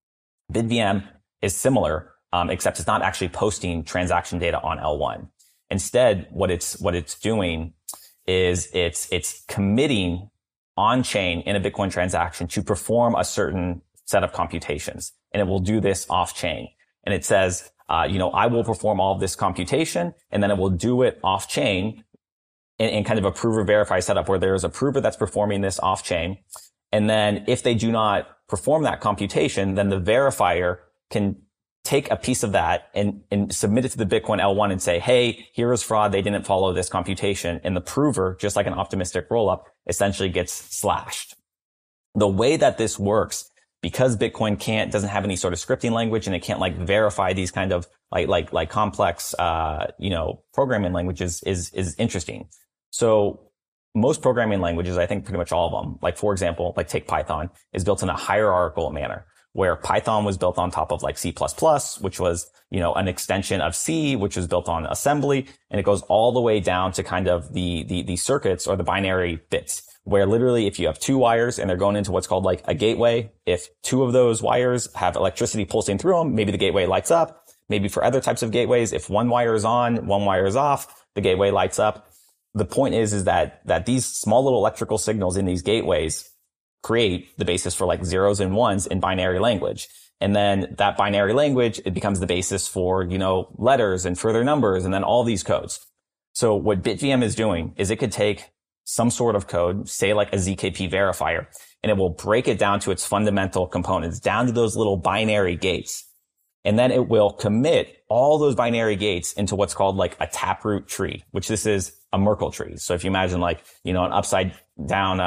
BitVM is similar, except it's not actually posting transaction data on L1. Instead, what it's doing is it's committing on chain in a Bitcoin transaction to perform a certain set of computations. And it will do this off chain. And it says, I will perform all of this computation, and then it will do it off chain in kind of a prove or verify setup where there's a prover that's performing this off chain. And then if they do not perform that computation, then the verifier can take a piece of that and submit it to the Bitcoin L1 and say, hey, here is fraud. They didn't follow this computation. And the prover, just like an optimistic rollup, essentially gets slashed. The way that this works, because Bitcoin doesn't have any sort of scripting language and it can't like verify these kind of like complex, programming languages is interesting. So most programming languages, I think pretty much all of them, like for example, like take Python, is built in a hierarchical manner, where Python was built on top of like C++, which was, an extension of C, which was built on assembly. And it goes all the way down to kind of the circuits or the binary bits, where literally if you have two wires and they're going into what's called like a gateway, if two of those wires have electricity pulsing through them, maybe the gateway lights up. Maybe for other types of gateways, if one wire is on, one wire is off, the gateway lights up. The point is that these small little electrical signals in these gateways create the basis for like zeros and ones in binary language. And then that binary language, it becomes the basis for, letters and further numbers and then all these codes. So what BitVM is doing is it could take some sort of code, say like a ZKP verifier, and it will break it down to its fundamental components, down to those little binary gates. And then it will commit all those binary gates into what's called like a taproot tree, which this is a Merkle tree. So if you imagine like, an upside down,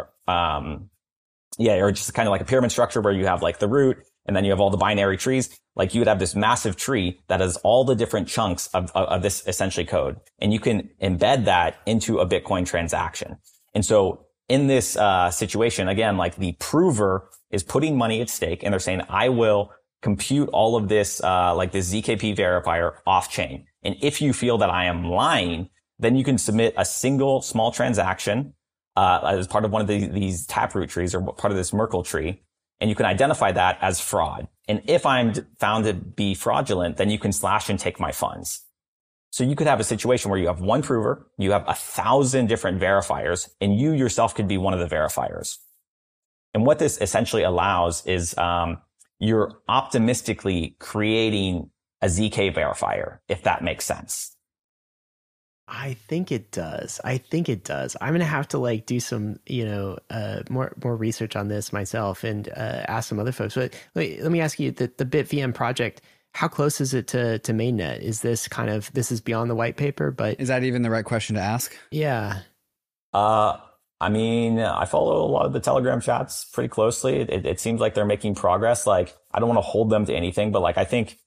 or just kind of like a pyramid structure where you have like the root and then you have all the binary trees, like you would have this massive tree that has all the different chunks of this essentially code. And you can embed that into a Bitcoin transaction. And so in this, situation, again, like the prover is putting money at stake and they're saying, I will compute all of this, like this ZKP verifier off chain. And if you feel that I am lying, then you can submit a single small transaction as part of one of these taproot trees or part of this Merkle tree, and you can identify that as fraud. And if I'm found to be fraudulent, then you can slash and take my funds. So you could have a situation where you have one prover, you have 1,000 different verifiers, and you yourself could be one of the verifiers. And what this essentially allows is you're optimistically creating a ZK verifier, if that makes sense. I think it does. I'm going to have to like do some, more research on this myself and ask some other folks. But let me ask you, the BitVM project, how close is it to mainnet? Is this this is beyond the white paper, but is that even the right question to ask? Yeah. I mean, I follow a lot of the Telegram chats pretty closely. It seems like they're making progress. Like, I don't want to hold them to anything, but like, I think,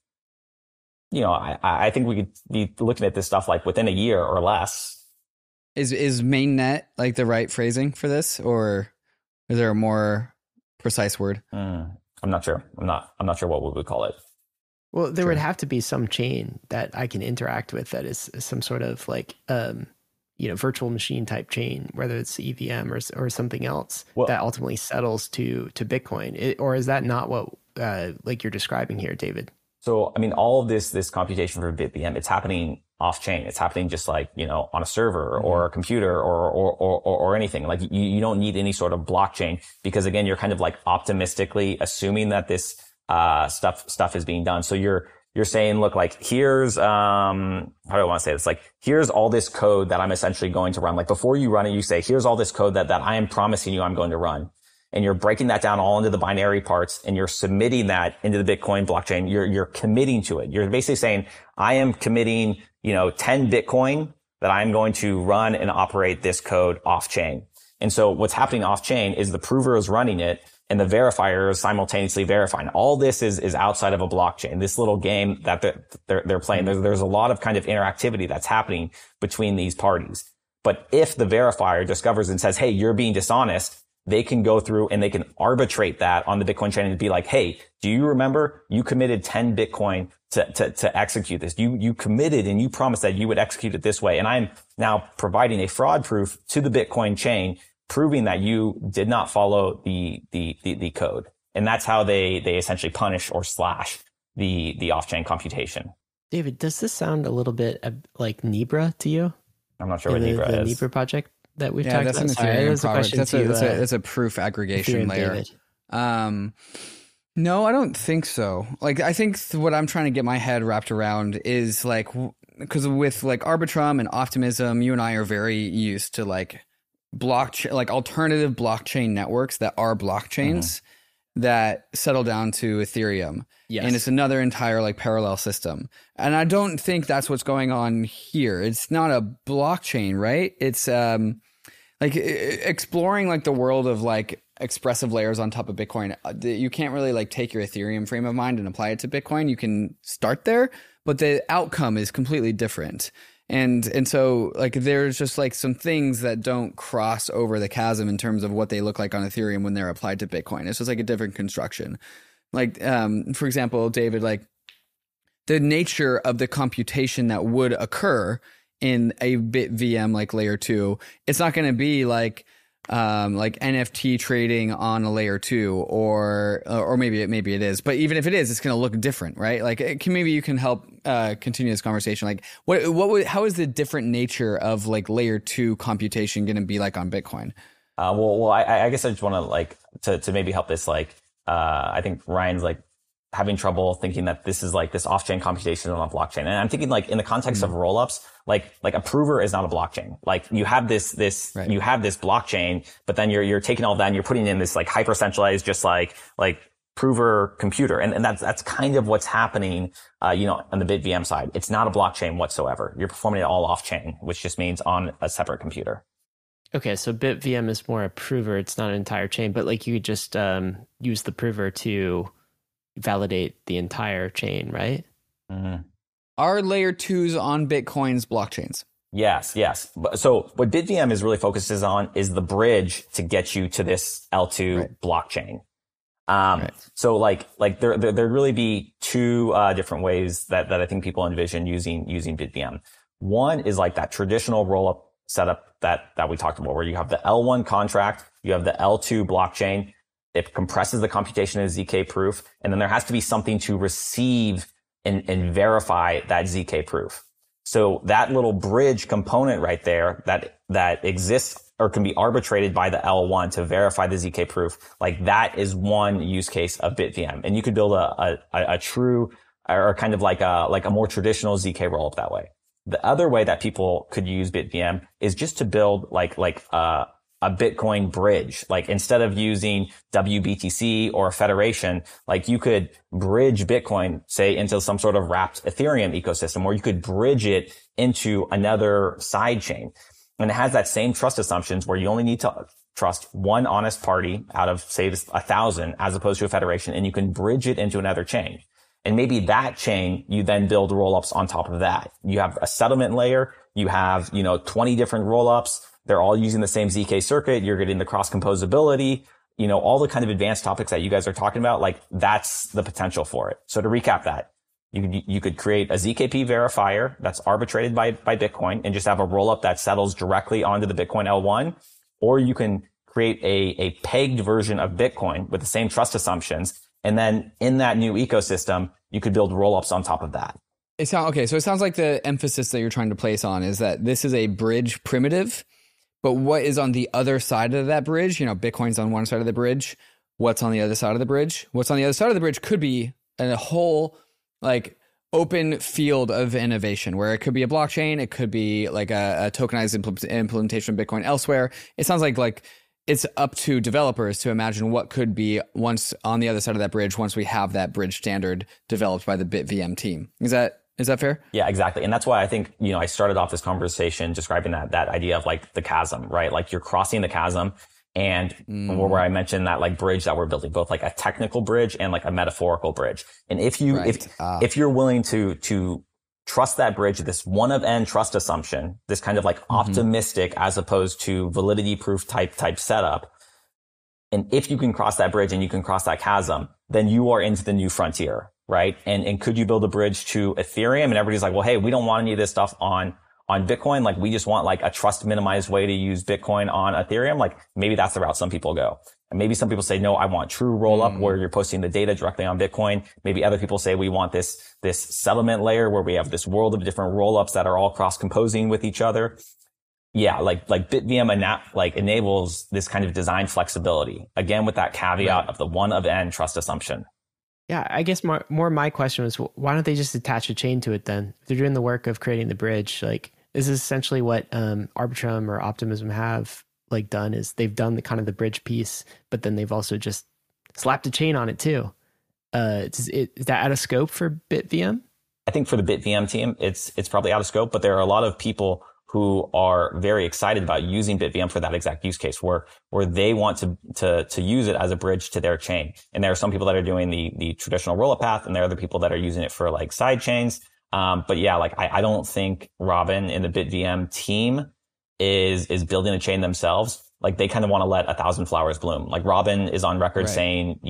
I think we could be looking at this stuff like within a year or less. Is mainnet like the right phrasing for this, or is there a more precise word? I'm not sure. I'm not sure what we would call it. Well, there would have to be some chain that I can interact with that is some sort of like, virtual machine type chain, whether it's EVM or something else that ultimately settles to Bitcoin. Or is that not what like you're describing here, David? So, I mean, all of this computation for BitVM, it's happening off chain. It's happening just like, on a server or a computer or anything. Like you don't need any sort of blockchain because again, you're kind of like optimistically assuming that this stuff is being done. So you're saying, look, like here's how do I want to say this? Like here's all this code that I'm essentially going to run. Like before you run it, you say, here's all this code that I am promising you I'm going to run. And you're breaking that down all into the binary parts and you're submitting that into the Bitcoin blockchain. You're committing to it. You're basically saying, I am committing, 10 Bitcoin that I'm going to run and operate this code off chain. And so what's happening off chain is the prover is running it and the verifier is simultaneously verifying. All this is outside of a blockchain. This little game that they're playing. There's a lot of kind of interactivity that's happening between these parties. But if the verifier discovers and says, hey, you're being dishonest, they can go through and they can arbitrate that on the Bitcoin chain and be like, hey, do you remember you committed 10 Bitcoin to execute this? You committed and you promised that you would execute it this way. And I'm now providing a fraud proof to the Bitcoin chain, proving that you did not follow the code. And that's how they essentially punish or slash the off-chain computation. David, does this sound a little bit like Nebra to you? I'm not sure what Nebra is. The Nebra project that we've talked about. An Ethereum product. That's a proof aggregation layer. No, I don't think so. Like, I think what I'm trying to get my head wrapped around is like, because with like Arbitrum and Optimism, you and I are very used to like blockchain, like alternative blockchain networks that are blockchains that settle down to Ethereum. Yes. And it's another entire like parallel system. And I don't think that's what's going on here. It's not a blockchain, right? It's like exploring like the world of like expressive layers on top of Bitcoin. You can't really like take your Ethereum frame of mind and apply it to Bitcoin. You can start there, but the outcome is completely different. And so like there's just like some things that don't cross over the chasm in terms of what they look like on Ethereum when they're applied to Bitcoin. It's just like a different construction. Like for example, David, like the nature of the computation that would occur in a BitVM like layer 2, it's not going to be like NFT trading on a layer 2 or maybe it is, but even if it is, it's going to look different, right? Like maybe you can help continue this conversation. Like how is the different nature of like layer 2 computation going to be like on Bitcoin? I guess I just want to like to maybe help this. Like I think Ryan's like having trouble thinking that this is like this off-chain computation on a blockchain. And I'm thinking like in the context of rollups, like a prover is not a blockchain. Like you have this right. You have this blockchain, but then you're taking all that and you're putting in this like hyper centralized, just like prover computer. And that's kind of what's happening, on the BitVM side. It's not a blockchain whatsoever. You're performing it all off-chain, which just means on a separate computer. Okay, so BitVM is more a prover. It's not an entire chain, but like you could just use the prover to validate the entire chain, right? Mm-hmm. Are layer 2s on Bitcoin's blockchains? Yes. So what BitVM is really focuses on is the bridge to get you to this L2 blockchain. So like there'd really be two different ways that I think people envision using BitVM. One is like that traditional rollup setup that we talked about, where you have the L1 contract, you have the L2 blockchain. It compresses the computation as ZK proof, and then there has to be something to receive and verify that ZK proof. So that little bridge component right there that exists or can be arbitrated by the L1 to verify the ZK proof, like that is one use case of BitVM. And you could build a true or kind of like a more traditional ZK rollup that way. The other way that people could use BitVM is just to build like a Bitcoin bridge. Like instead of using WBTC or a federation, like you could bridge Bitcoin, say, into some sort of wrapped Ethereum ecosystem, or you could bridge it into another side chain. And it has that same trust assumptions where you only need to trust one honest party out of, say, 1,000 as opposed to a federation, and you can bridge it into another chain. And maybe that chain, you then build rollups on top of that. You have a settlement layer. You have, 20 different rollups. They're all using the same ZK circuit. You're getting the cross composability, all the kind of advanced topics that you guys are talking about. Like, that's the potential for it. So to recap that, you could create a ZKP verifier that's arbitrated by Bitcoin and just have a rollup that settles directly onto the Bitcoin L1. Or you can create a pegged version of Bitcoin with the same trust assumptions. And then in that new ecosystem, you could build rollups on top of that. So it sounds like the emphasis that you're trying to place on is that this is a bridge primitive, but what is on the other side of that bridge? Bitcoin's on one side of the bridge. What's on the other side of the bridge? What's on the other side of the bridge could be a whole open field of innovation where it could be a blockchain. It could be like a tokenized implementation of Bitcoin elsewhere. It sounds like it's up to developers to imagine what could be once on the other side of that bridge, once we have that bridge standard developed by the BitVM team. Is that fair? Yeah, exactly. And that's why I think, I started off this conversation describing that idea of the chasm, right? Like you're crossing the chasm. And where I mentioned that bridge that we're building, both a technical bridge and a metaphorical bridge. And if you're willing to trust that bridge, this one of n trust assumption, this kind of optimistic as opposed to validity proof type setup. And if you can cross that bridge and you can cross that chasm, then you are into the new frontier, right? And could you build a bridge to Ethereum? And everybody's like, well, hey, we don't want any of this stuff on Bitcoin. We just want a trust minimized way to use Bitcoin on Ethereum. Maybe that's the route some people go. And maybe some people say, no, I want true roll up where you're posting the data directly on Bitcoin. Maybe other people say we want this settlement layer where we have this world of different roll ups that are all cross composing with each other. Yeah. BitVM enables this kind of design flexibility, again, with that caveat of the one of n trust assumption. Yeah, I guess more my question was, why don't they just attach a chain to it then? If they're doing the work of creating the bridge, this is essentially what Arbitrum or Optimism have done, is they've done the kind of the bridge piece, but then they've also just slapped a chain on it too. Is that out of scope for BitVM? I think for the BitVM team, it's probably out of scope, but there are a lot of people who are very excited about using BitVM for that exact use case where they want to use it as a bridge to their chain. And there are some people that are doing the traditional rollup path, and there are other people that are using it for side chains. But yeah, I don't think Robin and the BitVM team is building a chain themselves. They kind of want to let 1,000 flowers bloom. Robin is on record saying,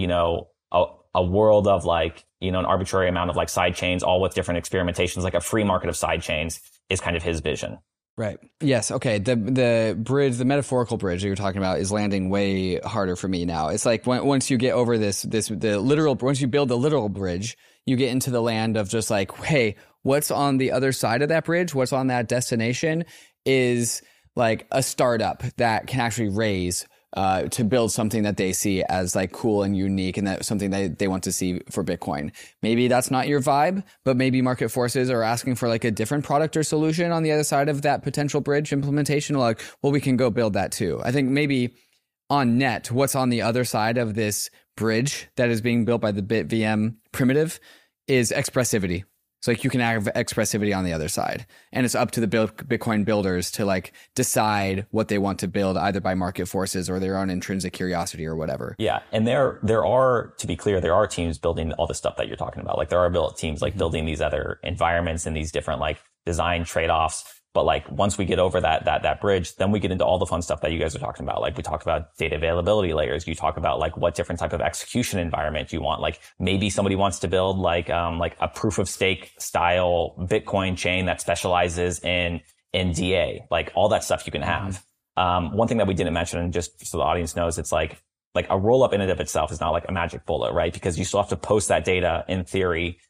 a world of an arbitrary amount of side chains, all with different experimentations, a free market of side chains is kind of his vision. Right. Yes. Okay. The bridge, the metaphorical bridge that you're talking about is landing way harder for me now. It's once you get over once you build the literal bridge, you get into the land of just hey, what's on the other side of that bridge? What's on that destination is a startup that can actually raise to build something that they see as cool and unique, and that's something that they want to see for Bitcoin. Maybe that's not your vibe, but maybe market forces are asking for a different product or solution on the other side of that potential bridge implementation. Well, we can go build that too. I think maybe on net, what's on the other side of this bridge that is being built by the BitVM primitive is expressivity. So you can have expressivity on the other side, and it's up to the Bitcoin builders to decide what they want to build, either by market forces or their own intrinsic curiosity or whatever. Yeah. And there are, to be clear, there are teams building all the stuff that you're talking about. There are teams building these other environments and these different design trade-offs. But once we get over that bridge, then we get into all the fun stuff that you guys are talking about. We talk about data availability layers. You talk about what different type of execution environment you want. Maybe somebody wants to build a proof of stake style Bitcoin chain that specializes in DA. All that stuff you can have. One thing that we didn't mention, and just so the audience knows, it's a roll up in and of itself is not a magic bullet, right? Because you still have to post that data in theory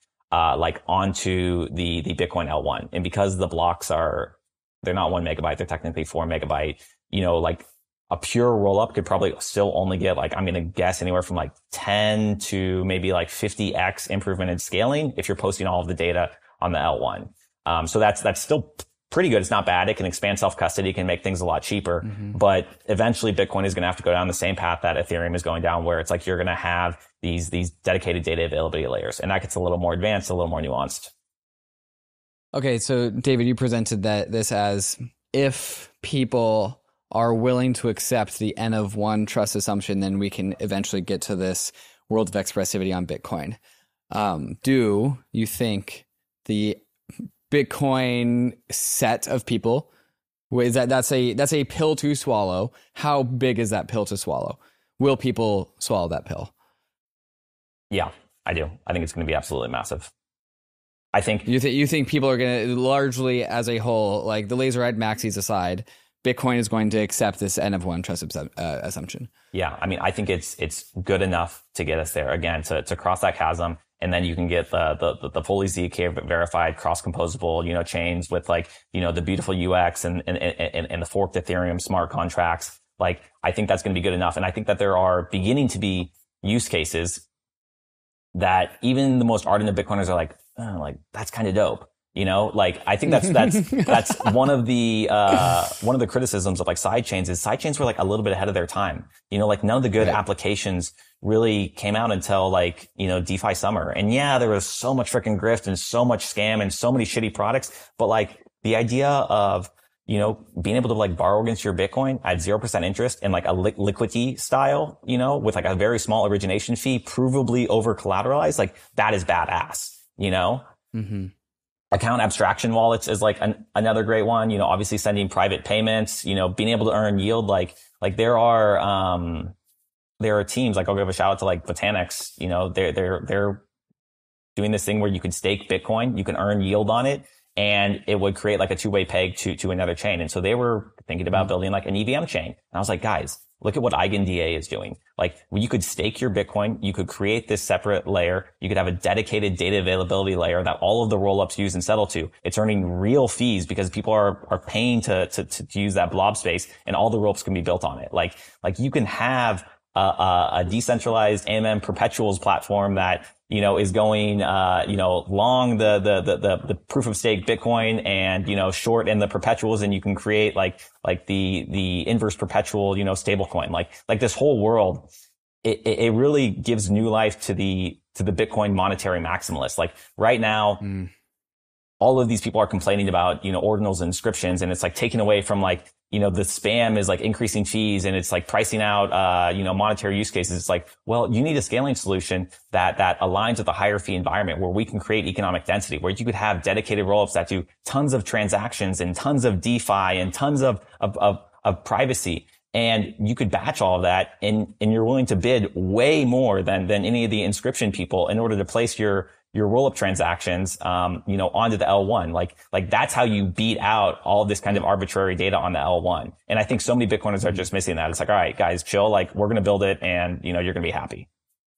onto the Bitcoin L1. And because the blocks they're not 1 megabyte, they're technically 4 megabyte, a pure roll up could probably still only get I'm going to guess anywhere from 10 to maybe 50x improvement in scaling if you're posting all of the data on the L1. So that's still pretty good. It's not bad. It can expand self-custody, can make things a lot cheaper, but eventually Bitcoin is going to have to go down the same path that Ethereum is going down, where it's you're going to have these dedicated data availability layers, and that gets a little more advanced, a little more nuanced. Okay. So David, you presented this as if people are willing to accept the N of 1 trust assumption, then we can eventually get to this world of expressivity on Bitcoin. Do you think the Bitcoin set of people, that's a pill to swallow? How big is that pill to swallow? Will people swallow that pill? Yeah, I do. I think it's going to be absolutely massive. I think you think people are going to largely, as a whole, like the laser-eyed maxis aside, Bitcoin is going to accept this N of 1 trust assumption. Yeah, I mean, I think it's good enough to get us there again to cross that chasm, and then you can get the fully zk verified cross composable chains with like the beautiful UX and the forked Ethereum smart contracts. Like, I think that's going to be good enough, and I think that there are beginning to be use cases that even the most ardent of Bitcoiners are like, oh, like that's kind of dope. Like I think that's one of the criticisms of like sidechains is sidechains were like a little bit ahead of their time. Like none of the good applications really came out until like, DeFi summer. And yeah, there was so much freaking grift and so much scam and so many shitty products. But like the idea of, being able to like borrow against your Bitcoin at 0% interest in like a liquidity style, with like a very small origination fee, provably over collateralized, like that is badass, Mm-hmm. Account abstraction wallets is like another great one. Obviously sending private payments, being able to earn yield. Like there are teams, like I'll give a shout out to like Botanix, they're doing this thing where you can stake Bitcoin, you can earn yield on it, and it would create like a two-way peg to another chain. And so they were thinking about building like an EVM chain. And I was like, guys, look at what EigenDA is doing. Like you could stake your Bitcoin. You could create this separate layer. You could have a dedicated data availability layer that all of the rollups use and settle to. It's earning real fees because people are paying to use that blob space, and all the rollups can be built on it. Like you can have a decentralized AMM perpetuals platform that, is going, long the proof of stake Bitcoin and, short in the perpetuals, and you can create like the inverse perpetual, stable coin. Like this whole world, it really gives new life to the Bitcoin monetary maximalist. Like right now, all of these people are complaining about, ordinals and inscriptions, and it's like taking away from like, the spam is like increasing fees, and it's like pricing out, monetary use cases. It's like, well, you need a scaling solution that aligns with a higher fee environment where we can create economic density, where you could have dedicated rollups that do tons of transactions and tons of DeFi and tons of privacy. And you could batch all of that, and you're willing to bid way more than any of the inscription people in order to place your roll-up transactions, onto the L1. Like that's how you beat out all of this kind of arbitrary data on the L1. And I think so many Bitcoiners are just missing that. It's like, all right, guys, chill. Like we're going to build it, and, you're going to be happy.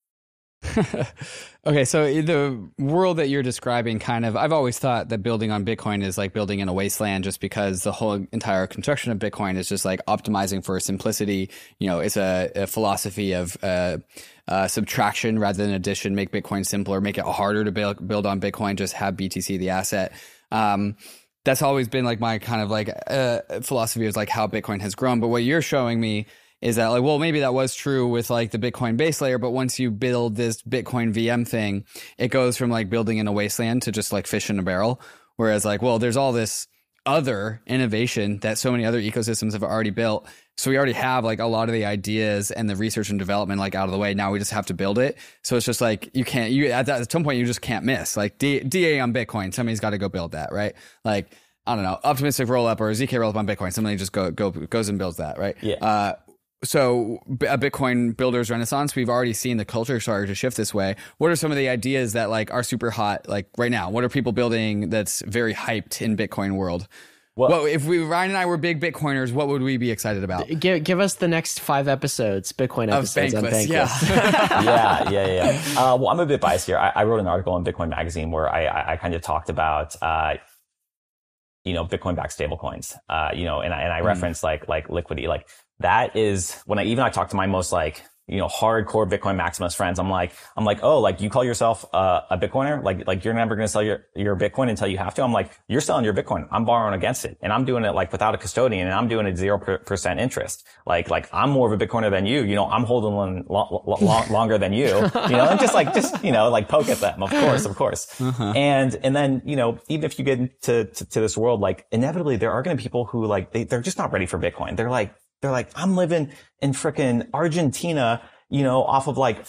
Okay, so the world that you're describing I've always thought that building on Bitcoin is like building in a wasteland, just because the whole entire construction of Bitcoin is just like optimizing for simplicity. It's a philosophy of subtraction rather than addition. Make Bitcoin simpler, make it harder to build on Bitcoin, just have BTC the asset. That's always been like my kind of like philosophy is like how Bitcoin has grown. But what you're showing me is that like, well, maybe that was true with like the Bitcoin base layer, but once you build this Bitcoin VM thing, it goes from like building in a wasteland to just like fish in a barrel. Whereas like, well, there's all this other innovation that so many other ecosystems have already built. So we already have like a lot of the ideas and the research and development like out of the way. Now we just have to build it. So it's just like at some point you just can't miss like DA on Bitcoin. Somebody's got to go build that, right? Like, I don't know, optimistic rollup or ZK rollup on Bitcoin. Somebody just goes and builds that, right? Yeah. So a Bitcoin builders renaissance, we've already seen the culture start to shift this way. What are some of the ideas that like are super hot like right now? What are people building that's very hyped in Bitcoin world? Well, if Ryan and I were big Bitcoiners, what would we be excited about? Give us the next 5 episodes, Bitcoin episodes on Bankless. Yeah. Well, I'm a bit biased here. I wrote an article in Bitcoin Magazine where I kind of talked about, Bitcoin-backed stablecoins, and I referenced like liquidity. Like that is when I talk to my most like, hardcore Bitcoin maximalist friends. I'm like, oh, like you call yourself a Bitcoiner? Like you're never going to sell your Bitcoin until you have to. I'm like, you're selling your Bitcoin. I'm borrowing against it. And I'm doing it like without a custodian, and I'm doing it 0% interest. Like I'm more of a Bitcoiner than you. I'm holding one longer than you, and just like poke at them. Of course. Uh-huh. And then, even if you get into this world, like inevitably there are going to be people who like, they're just not ready for Bitcoin. They're like, I'm living in frickin' Argentina, off of like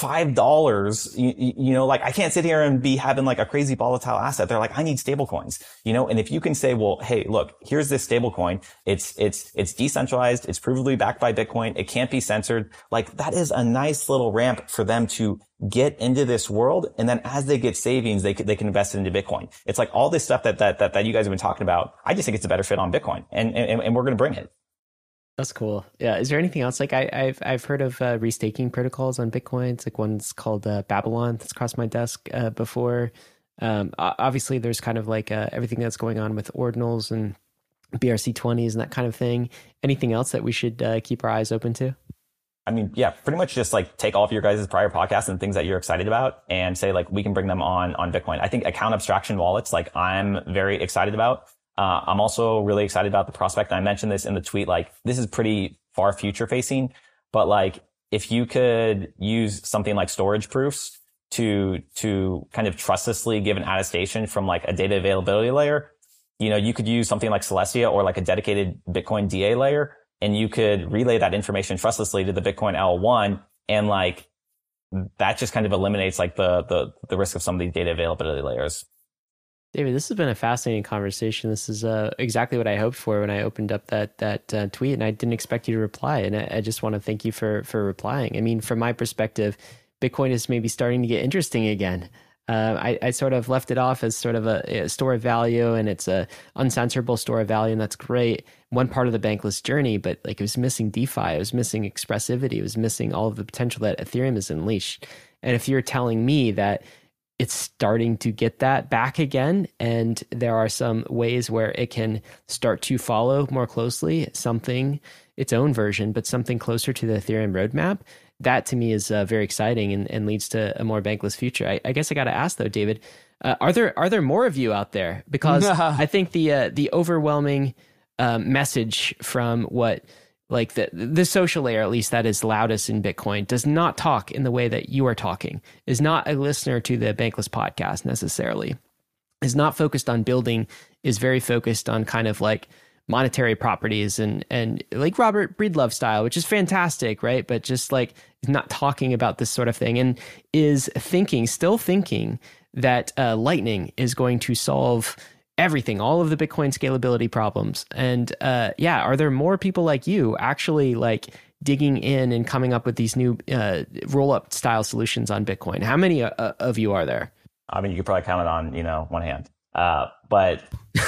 $5, like I can't sit here and be having like a crazy volatile asset. They're like, I need stable coins, and if you can say, well, hey, look, here's this stable coin. It's decentralized. It's provably backed by Bitcoin. It can't be censored. Like that is a nice little ramp for them to get into this world. And then as they get savings, they can invest it into Bitcoin. It's like all this stuff that you guys have been talking about. I just think it's a better fit on Bitcoin, and we're going to bring it. That's cool. Yeah. Is there anything else? Like I've heard of restaking protocols on Bitcoin. It's like one's called Babylon that's crossed my desk before. Obviously, there's kind of like everything that's going on with ordinals and BRC20s and that kind of thing. Anything else that we should keep our eyes open to? I mean, yeah, pretty much just like take all of your guys' prior podcasts and things that you're excited about and say like we can bring them on Bitcoin. I think account abstraction wallets, like I'm very excited about. I'm also really excited about the prospect. I mentioned this in the tweet, like this is pretty far future facing, but like if you could use something like storage proofs to kind of trustlessly give an attestation from like a data availability layer, you could use something like Celestia or like a dedicated Bitcoin DA layer, and you could relay that information trustlessly to the Bitcoin L1, and like that just kind of eliminates like the risk of some of these data availability layers. David, this has been a fascinating conversation. This is exactly what I hoped for when I opened up that tweet, and I didn't expect you to reply. And I just want to thank you for replying. I mean, from my perspective, Bitcoin is maybe starting to get interesting again. I sort of left it off as sort of a store of value, and it's a uncensorable store of value, and that's great. One part of the bankless journey, but like it was missing DeFi, it was missing expressivity, it was missing all of the potential that Ethereum has unleashed. And if you're telling me that it's starting to get that back again, and there are some ways where it can start to follow more closely its own version, but something closer to the Ethereum roadmap, that to me is very exciting and leads to a more bankless future. I guess I got to ask though, David, are there more of you out there? Because I think the overwhelming message from what like the social layer, at least that is loudest in Bitcoin, does not talk in the way that you are talking, is not a listener to the Bankless podcast necessarily, is not focused on building, is very focused on kind of like monetary properties and like Robert Breedlove style, which is fantastic, right? But just like not talking about this sort of thing, and is still thinking that Lightning is going to solve everything, all of the Bitcoin scalability problems. And are there more people like you actually like digging in and coming up with these new roll-up style solutions on Bitcoin? How many of you are there? I mean, you could probably count it on, one hand. But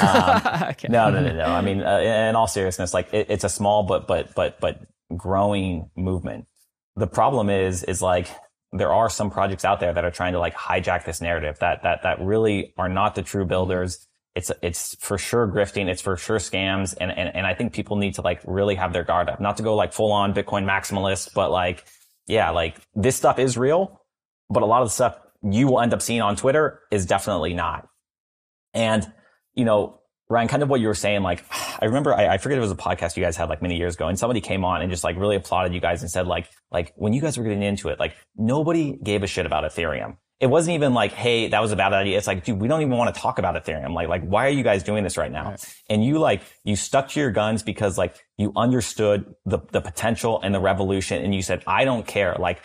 okay. No. I mean, in all seriousness, like it's a small but growing movement. The problem is like there are some projects out there that are trying to like hijack this narrative that really are not the true builders. It's for sure grifting. It's for sure scams. And I think people need to like really have their guard up, not to go like full on Bitcoin maximalist, but like, yeah, like this stuff is real, but a lot of the stuff you will end up seeing on Twitter is definitely not. And, Ryan, kind of what you were saying, like, I remember, I forget it was a podcast you guys had like many years ago, and somebody came on and just like really applauded you guys and said like when you guys were getting into it, like nobody gave a shit about Ethereum. It wasn't even like, hey, that was a bad idea. It's like, dude, we don't even want to talk about Ethereum. Like, why are you guys doing this right now? Right. And you stuck to your guns because like you understood the potential and the revolution. And you said, I don't care. Like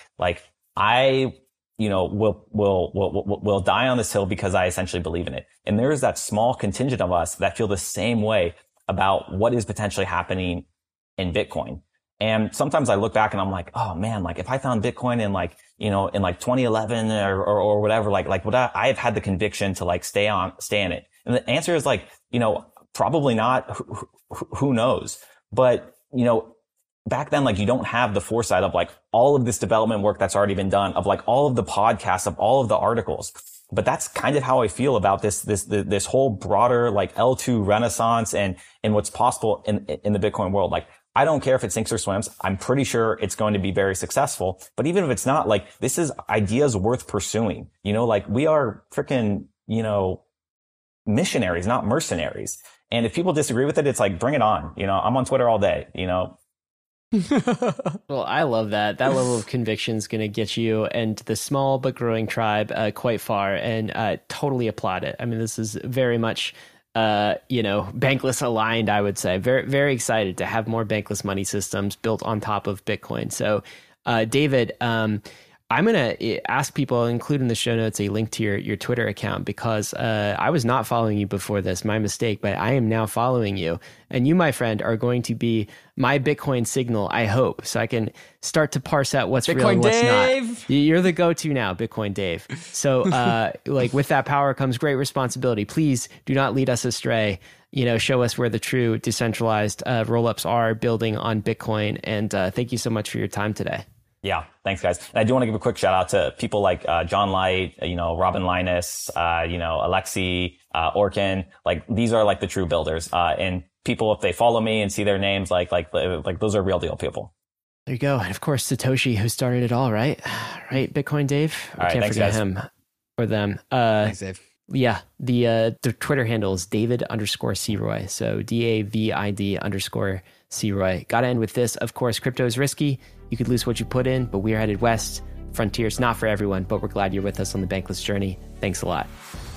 I, will die on this hill because I essentially believe in it. And there is that small contingent of us that feel the same way about what is potentially happening in Bitcoin. And sometimes I look back and I'm like, oh man, like if I found Bitcoin in like, in like 2011 or whatever, like would I have had the conviction to like stay in it? And the answer is like, probably not. Who knows? But, back then, like you don't have the foresight of like all of this development work that's already been done, of like all of the podcasts, of all of the articles. But that's kind of how I feel about this whole broader like L2 renaissance and what's possible in the Bitcoin world. Like I don't care if it sinks or swims. I'm pretty sure it's going to be very successful. But even if it's not, like, this is ideas worth pursuing. You know, like, we are freaking, you know, missionaries, not mercenaries. And if people disagree with it, it's like, bring it on. You know, I'm on Twitter all day, you know. Well, I love that. That level of conviction is going to get you and the small but growing tribe quite far, and totally applaud it. I mean, this is very much, bankless aligned, I would say. Very, very excited to have more bankless money systems built on top of Bitcoin. So, David, I'm going to ask people, I'll include in the show notes a link to your Twitter account, because I was not following you before this, my mistake, but I am now following you. And you, my friend, are going to be my Bitcoin signal, I hope, so I can start to parse out what's Bitcoin real and what's Dave. not. You're the go-to now, Bitcoin Dave. So with that power comes great responsibility. Please do not lead us astray. You know, show us where the true decentralized rollups are building on Bitcoin. And thank you so much for your time today. Yeah, thanks, guys. And I do want to give a quick shout out to people like John Light, Robin Linus, Alexi, Orkin. Like, these are like the true builders. And people, if they follow me and see their names, like those are real deal people. There you go. And of course, Satoshi, who started it all, right? Right, Bitcoin Dave. All right, can't thanks, forget guys. him or them. Thanks, Dave. Yeah, the Twitter handle is David_Searoy. So DAVID_Searoy. Got to end with this. Of course, crypto is risky. You could lose what you put in, but we are headed west. Frontier's not for everyone, but we're glad you're with us on the Bankless journey. Thanks a lot.